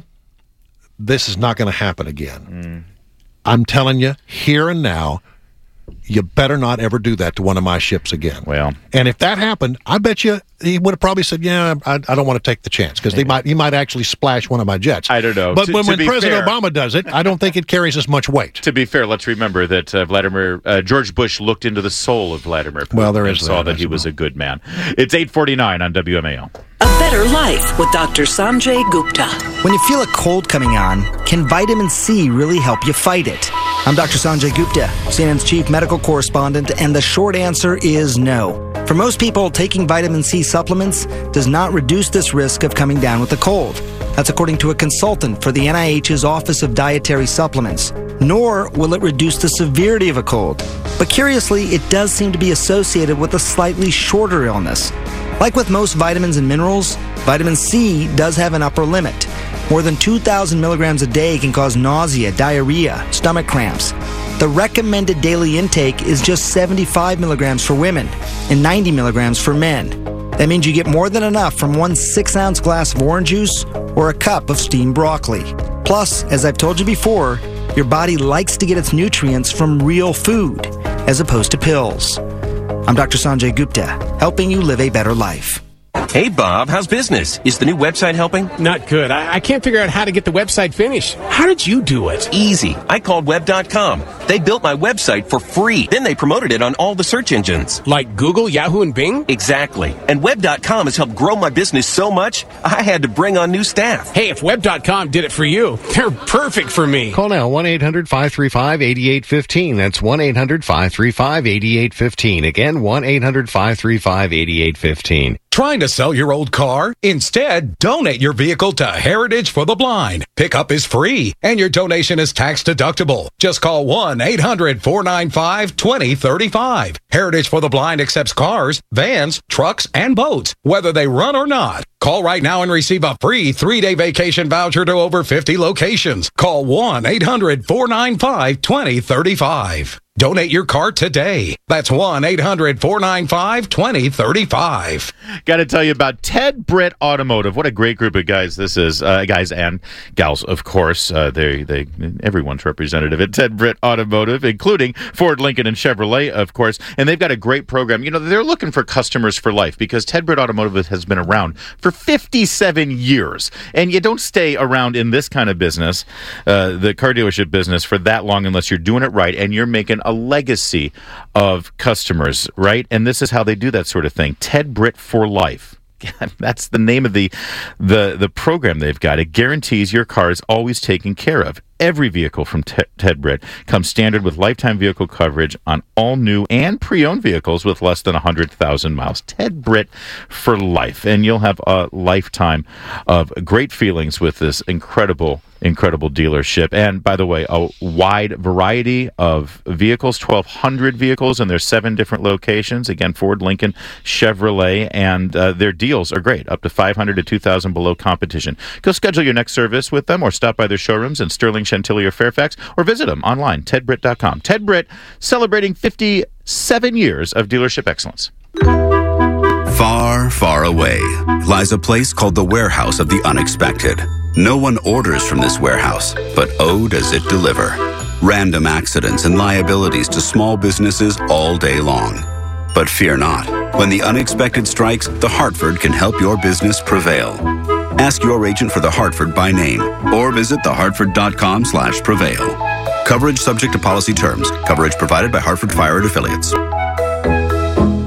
this is not going to happen again. Mm. I'm telling you, here and now, you better not ever do that to one of my ships again. Well, and if that happened, I bet you he would have probably said, "Yeah, I, I don't want to take the chance," because he might he might actually splash one of my jets. I don't know. But to, when, to when President fair, Obama does it, I don't think it carries as much weight. To be fair, let's remember that uh, Vladimir uh, George Bush looked into the soul of Vladimir Putin well, there is and saw that, that he was a good man. It's eight forty-nine on W M A L. A Better Life with Doctor Sanjay Gupta. When you feel a cold coming on, can vitamin C really help you fight it? I'm Doctor Sanjay Gupta, C N N's chief medical correspondent, and the short answer is no. For most people, taking vitamin C supplements does not reduce this risk of coming down with a cold. That's according to a consultant for the N I H's Office of Dietary Supplements. Nor will it reduce the severity of a cold. But curiously, it does seem to be associated with a slightly shorter illness. Like with most vitamins and minerals, vitamin C does have an upper limit. More than two thousand milligrams a day can cause nausea, diarrhea, stomach cramps. The recommended daily intake is just seventy-five milligrams for women and ninety milligrams for men. That means you get more than enough from one six-ounce glass of orange juice or a cup of steamed broccoli. Plus, as I've told you before, your body likes to get its nutrients from real food as opposed to pills. I'm Doctor Sanjay Gupta, helping you live a better life. Hey, Bob, how's business? Is the new website helping? Not good. I, I can't figure out how to get the website finished. How did you do it? Easy. I called web dot com. They built my website for free. Then they promoted it on all the search engines. Like Google, Yahoo, and Bing? Exactly. And web dot com has helped grow my business so much, I had to bring on new staff. Hey, if web dot com did it for you, they're perfect for me. Call now, one eight hundred five three five eight eight one five. That's one eight hundred five three five eight eight one five. Again, one eight hundred five three five eight eight one five. Trying to sell your old car? Instead, donate your vehicle to Heritage for the Blind. Pickup is free, and your donation is tax deductible. Just call one eight hundred four nine five two zero three five. Heritage for the Blind accepts cars, vans, trucks, and boats, whether they run or not. Call right now and receive a free three-day vacation voucher to over fifty locations. Call one eight hundred four nine five two zero three five. Donate your car today. That's one eight hundred four nine five two zero three five. Got to tell you about Ted Britt Automotive. What a great group of guys this is. Uh, guys and gals, of course. Uh, they, they, everyone's representative at Ted Britt Automotive, including Ford, Lincoln, and Chevrolet, of course. And they've got a great program. You know, they're looking for customers for life because Ted Britt Automotive has been around for fifty-seven years. And you don't stay around in this kind of business, uh, the car dealership business, for that long unless you're doing it right and you're making a legacy of customers, right? And this is how they do that sort of thing. Ted Britt for Life. That's the name of the the the program they've got. It guarantees your car is always taken care of. Every vehicle from Ted, Ted Britt comes standard with lifetime vehicle coverage on all new and pre-owned vehicles with less than one hundred thousand miles. Ted Britt for Life. And you'll have a lifetime of great feelings with this incredible, incredible dealership. And by the way, a wide variety of vehicles, twelve hundred vehicles, and there's seven different locations. Again, Ford, Lincoln, Chevrolet, and uh, their deals are great, up to five hundred to two thousand below competition. Go schedule your next service with them or stop by their showrooms in Sterling, Chantilly, or Fairfax, or visit them online, ted britt dot com. Ted Britt, celebrating fifty-seven years of dealership excellence. Far, far away lies a place called the Warehouse of the Unexpected. No one orders from this warehouse, but oh, does it deliver. Random accidents and liabilities to small businesses all day long. But fear not. When the unexpected strikes, the Hartford can help your business prevail. Ask your agent for the Hartford by name or visit the hartford dot com slash prevail. Coverage subject to policy terms. Coverage provided by Hartford Fire and Affiliates.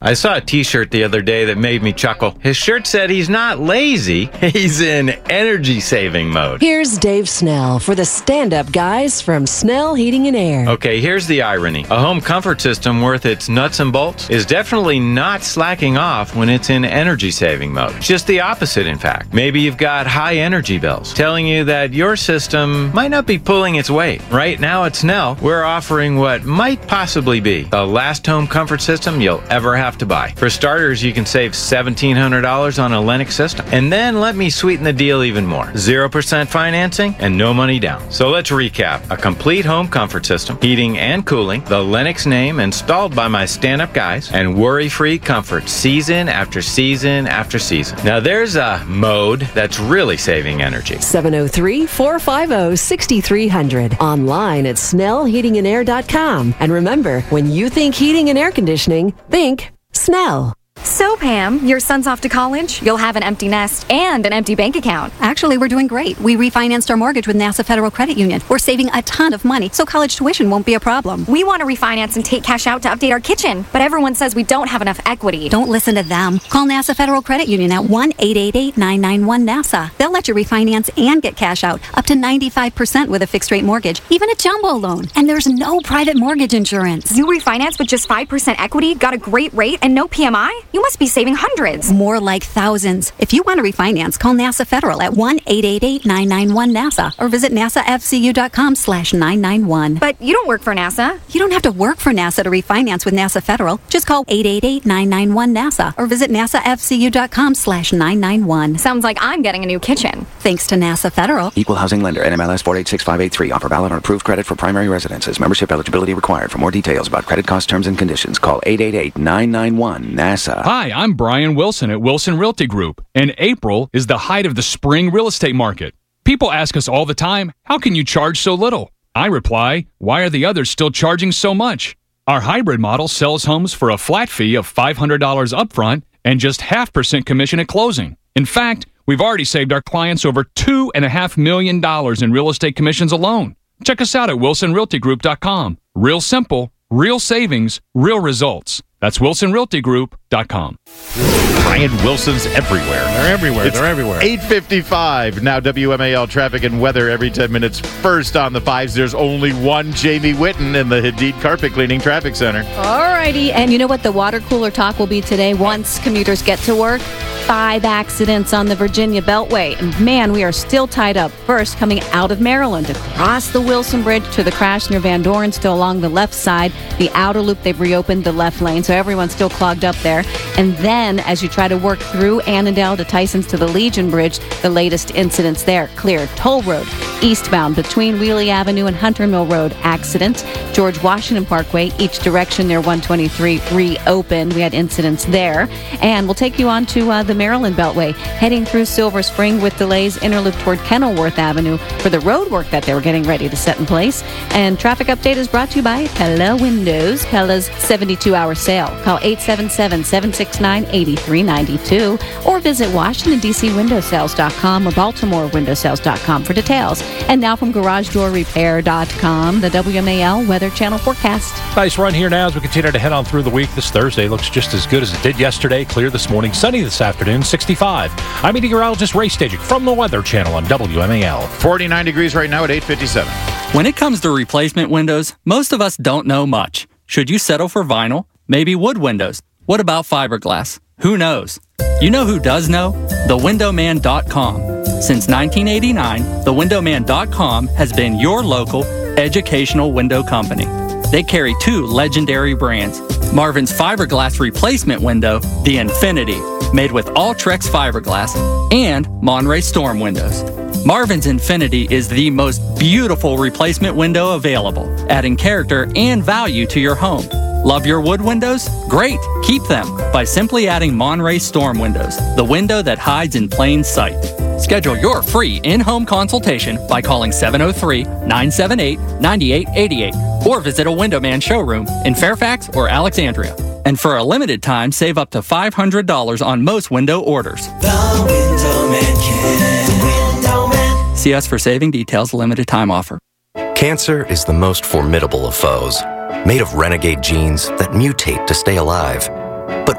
I saw a t-shirt the other day that made me chuckle. His shirt said he's not lazy, he's in energy-saving mode. Here's Dave Snell for the stand-up guys from Snell Heating and Air. Okay, here's the irony. A home comfort system worth its nuts and bolts is definitely not slacking off when it's in energy-saving mode. Just the opposite, in fact. Maybe you've got high energy bills telling you that your system might not be pulling its weight. Right now at Snell, we're offering what might possibly be the last home comfort system you'll ever have to buy. For starters, you can save seventeen hundred dollars on a Lennox system. And then let me sweeten the deal even more. zero percent financing and no money down. So let's recap. A complete home comfort system, heating and cooling, the Lennox name installed by my stand-up guys, and worry-free comfort season after season after season. Now there's a mode that's really saving energy. seven oh three, four five oh, six three zero zero. Online at snell heating and air dot com. And remember, when you think heating and air conditioning, think Snell. So, Pam, your son's off to college? You'll have an empty nest and an empty bank account. Actually, we're doing great. We refinanced our mortgage with NASA Federal Credit Union. We're saving a ton of money, so college tuition won't be a problem. We want to refinance and take cash out to update our kitchen, but everyone says we don't have enough equity. Don't listen to them. Call NASA Federal Credit Union at one eight eight eight, nine nine one, NASA. They'll let you refinance and get cash out up to ninety-five percent with a fixed-rate mortgage, even a jumbo loan. And there's no private mortgage insurance. You refinance with just five percent equity, got a great rate, and no P M I? You must be saving hundreds. More like thousands. If you want to refinance, call NASA Federal at one eight eight eight, nine nine one, NASA or visit nasafcu.com slash 991. But you don't work for NASA. You don't have to work for NASA to refinance with NASA Federal. Just call eight eight eight, nine nine one, NASA or visit nasafcu.com slash 991. Sounds like I'm getting a new kitchen. Thanks to NASA Federal. Equal housing lender, N M L S four eight six five eight three. Offer valid on approved credit for primary residences. Membership eligibility required. For more details about credit cost terms and conditions, call eight eight eight, nine nine one, NASA. Hi, I'm Brian Wilson at Wilson Realty Group, and April is the height of the spring real estate market. People ask us all the time, how can you charge so little? I reply, why are the others still charging so much? Our hybrid model sells homes for a flat fee of five hundred dollars upfront and just half percent commission at closing. In fact, we've already saved our clients over two point five million dollars in real estate commissions alone. Check us out at wilson realty group dot com. Real simple, real savings, real results. That's wilson realty group dot com. Brian Wilson's everywhere. They're everywhere. It's They're everywhere. eight fifty-five. Now W M A L traffic and weather every ten minutes. First on the fives, there's only one Jamie Whitten in the Hadid Carpet Cleaning Traffic Center. Alrighty, and you know what the water cooler talk will be today once commuters get to work? Five accidents on the Virginia Beltway. And man, we are still tied up. First, coming out of Maryland, across the Wilson Bridge to the crash near Van Doren, still along the left side. The outer loop, they've reopened the left lane, so everyone's still clogged up there. And then, as you try to work through Annandale to Tyson's to the Legion Bridge, the latest incidents there. Clear. Toll Road, eastbound between Wheelie Avenue and Hunter Mill Road, accident. George Washington Parkway, each direction near one twenty-three, reopened. We had incidents there. And we'll take you on to uh, the Maryland Beltway, heading through Silver Spring with delays interloop toward Kenilworth Avenue for the road work that they were getting ready to set in place. And traffic update is brought to you by Pella Windows, Pella's seventy-two hour sale. Call eight seven seven, seven six nine, eight three nine two or visit Washington, D C window sales dot com or Baltimore window sales dot com for details. And now from garage door repair dot com, the W M A L Weather Channel forecast. Nice run here now as we continue to head on through the week. This Thursday looks just as good as it did yesterday. Clear this morning, sunny this afternoon, sixty-five. I'm meteorologist Ray Staging from the Weather Channel on W M A L. forty-nine degrees right now at eight fifty-seven. When it comes to replacement windows, most of us don't know much. Should you settle for vinyl? Maybe wood windows? What about fiberglass? Who knows? You know who does know? the window man dot com. Since nineteen eighty-nine, the window man dot com has been your local educational window company. They carry two legendary brands. Marvin's fiberglass replacement window, the Infinity, made with Ultrex fiberglass, and Monterey Storm windows. Marvin's Infinity is the most beautiful replacement window available, adding character and value to your home. Love your wood windows? Great! Keep them by simply adding Monterey Storm windows, the window that hides in plain sight. Schedule your free in-home consultation by calling seven oh three, nine seven eight, nine eight eight eight or visit a Window Man showroom in Fairfax or Alexandria. And for a limited time, save up to five hundred dollars on most window orders. The Window Man can. Window Man. See us for saving details. Limited time offer. Cancer is the most formidable of foes, made of renegade genes that mutate to stay alive. But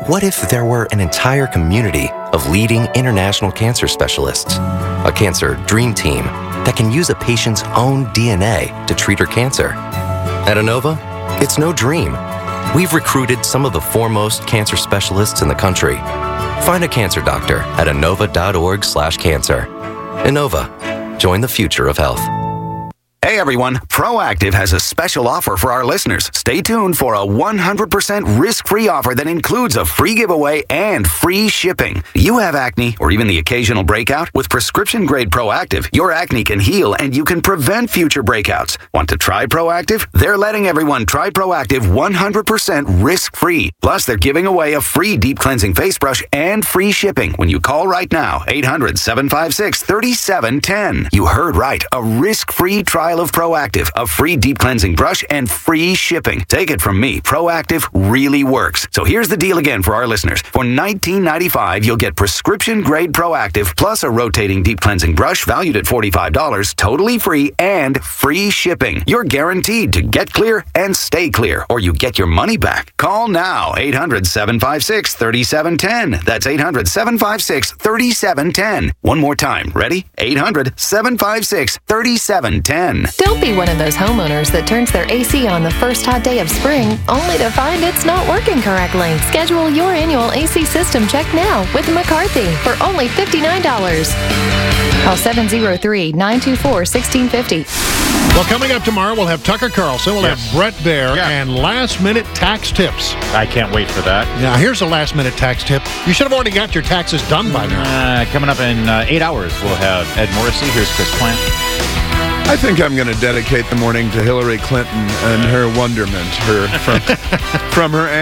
what if there were an entire community of leading international cancer specialists? A cancer dream team that can use a patient's own D N A to treat her cancer. At Inova, it's no dream. We've recruited some of the foremost cancer specialists in the country. Find a cancer doctor at inova.org slash cancer. Inova. Join the future of health. Hey everyone, Proactive has a special offer for our listeners. Stay tuned for a one hundred percent risk-free offer that includes a free giveaway and free shipping. You have acne or even the occasional breakout? With prescription-grade Proactive, your acne can heal and you can prevent future breakouts. Want to try Proactive? They're letting everyone try Proactive one hundred percent risk-free. Plus, they're giving away a free deep cleansing face brush and free shipping when you call right now, eight hundred, seven five six, three seven one zero. You heard right, a risk-free trial of Proactive, a free deep cleansing brush, and free shipping. Take it from me, Proactive really works. So here's the deal again for our listeners. For nineteen ninety-five dollars, you'll get prescription-grade Proactive plus a rotating deep cleansing brush valued at forty-five dollars, totally free, and free shipping. You're guaranteed to get clear and stay clear, or you get your money back. Call now, eight hundred, seven five six, three seven one zero. That's eight hundred, seven five six, three seven one zero. One more time. Ready? eight hundred, seven five six, three seven one zero. Don't be one of those homeowners that turns their A C on the first hot day of spring, only to find it's not working correctly. Schedule your annual A C system check now with McCarthy for only fifty-nine dollars. Call seven oh three, nine two four, one six five oh. Well, coming up tomorrow, we'll have Tucker Carlson, we'll Yes. have Brett Baer, Yeah. and last-minute tax tips. I can't wait for that. Now, here's a last-minute tax tip. You should have already got your taxes done by now. Uh, coming up in uh, eight hours, we'll have Ed Morrissey. Here's Chris Plant. I think I'm going to dedicate the morning to Hillary Clinton and her wonderment, her from, from her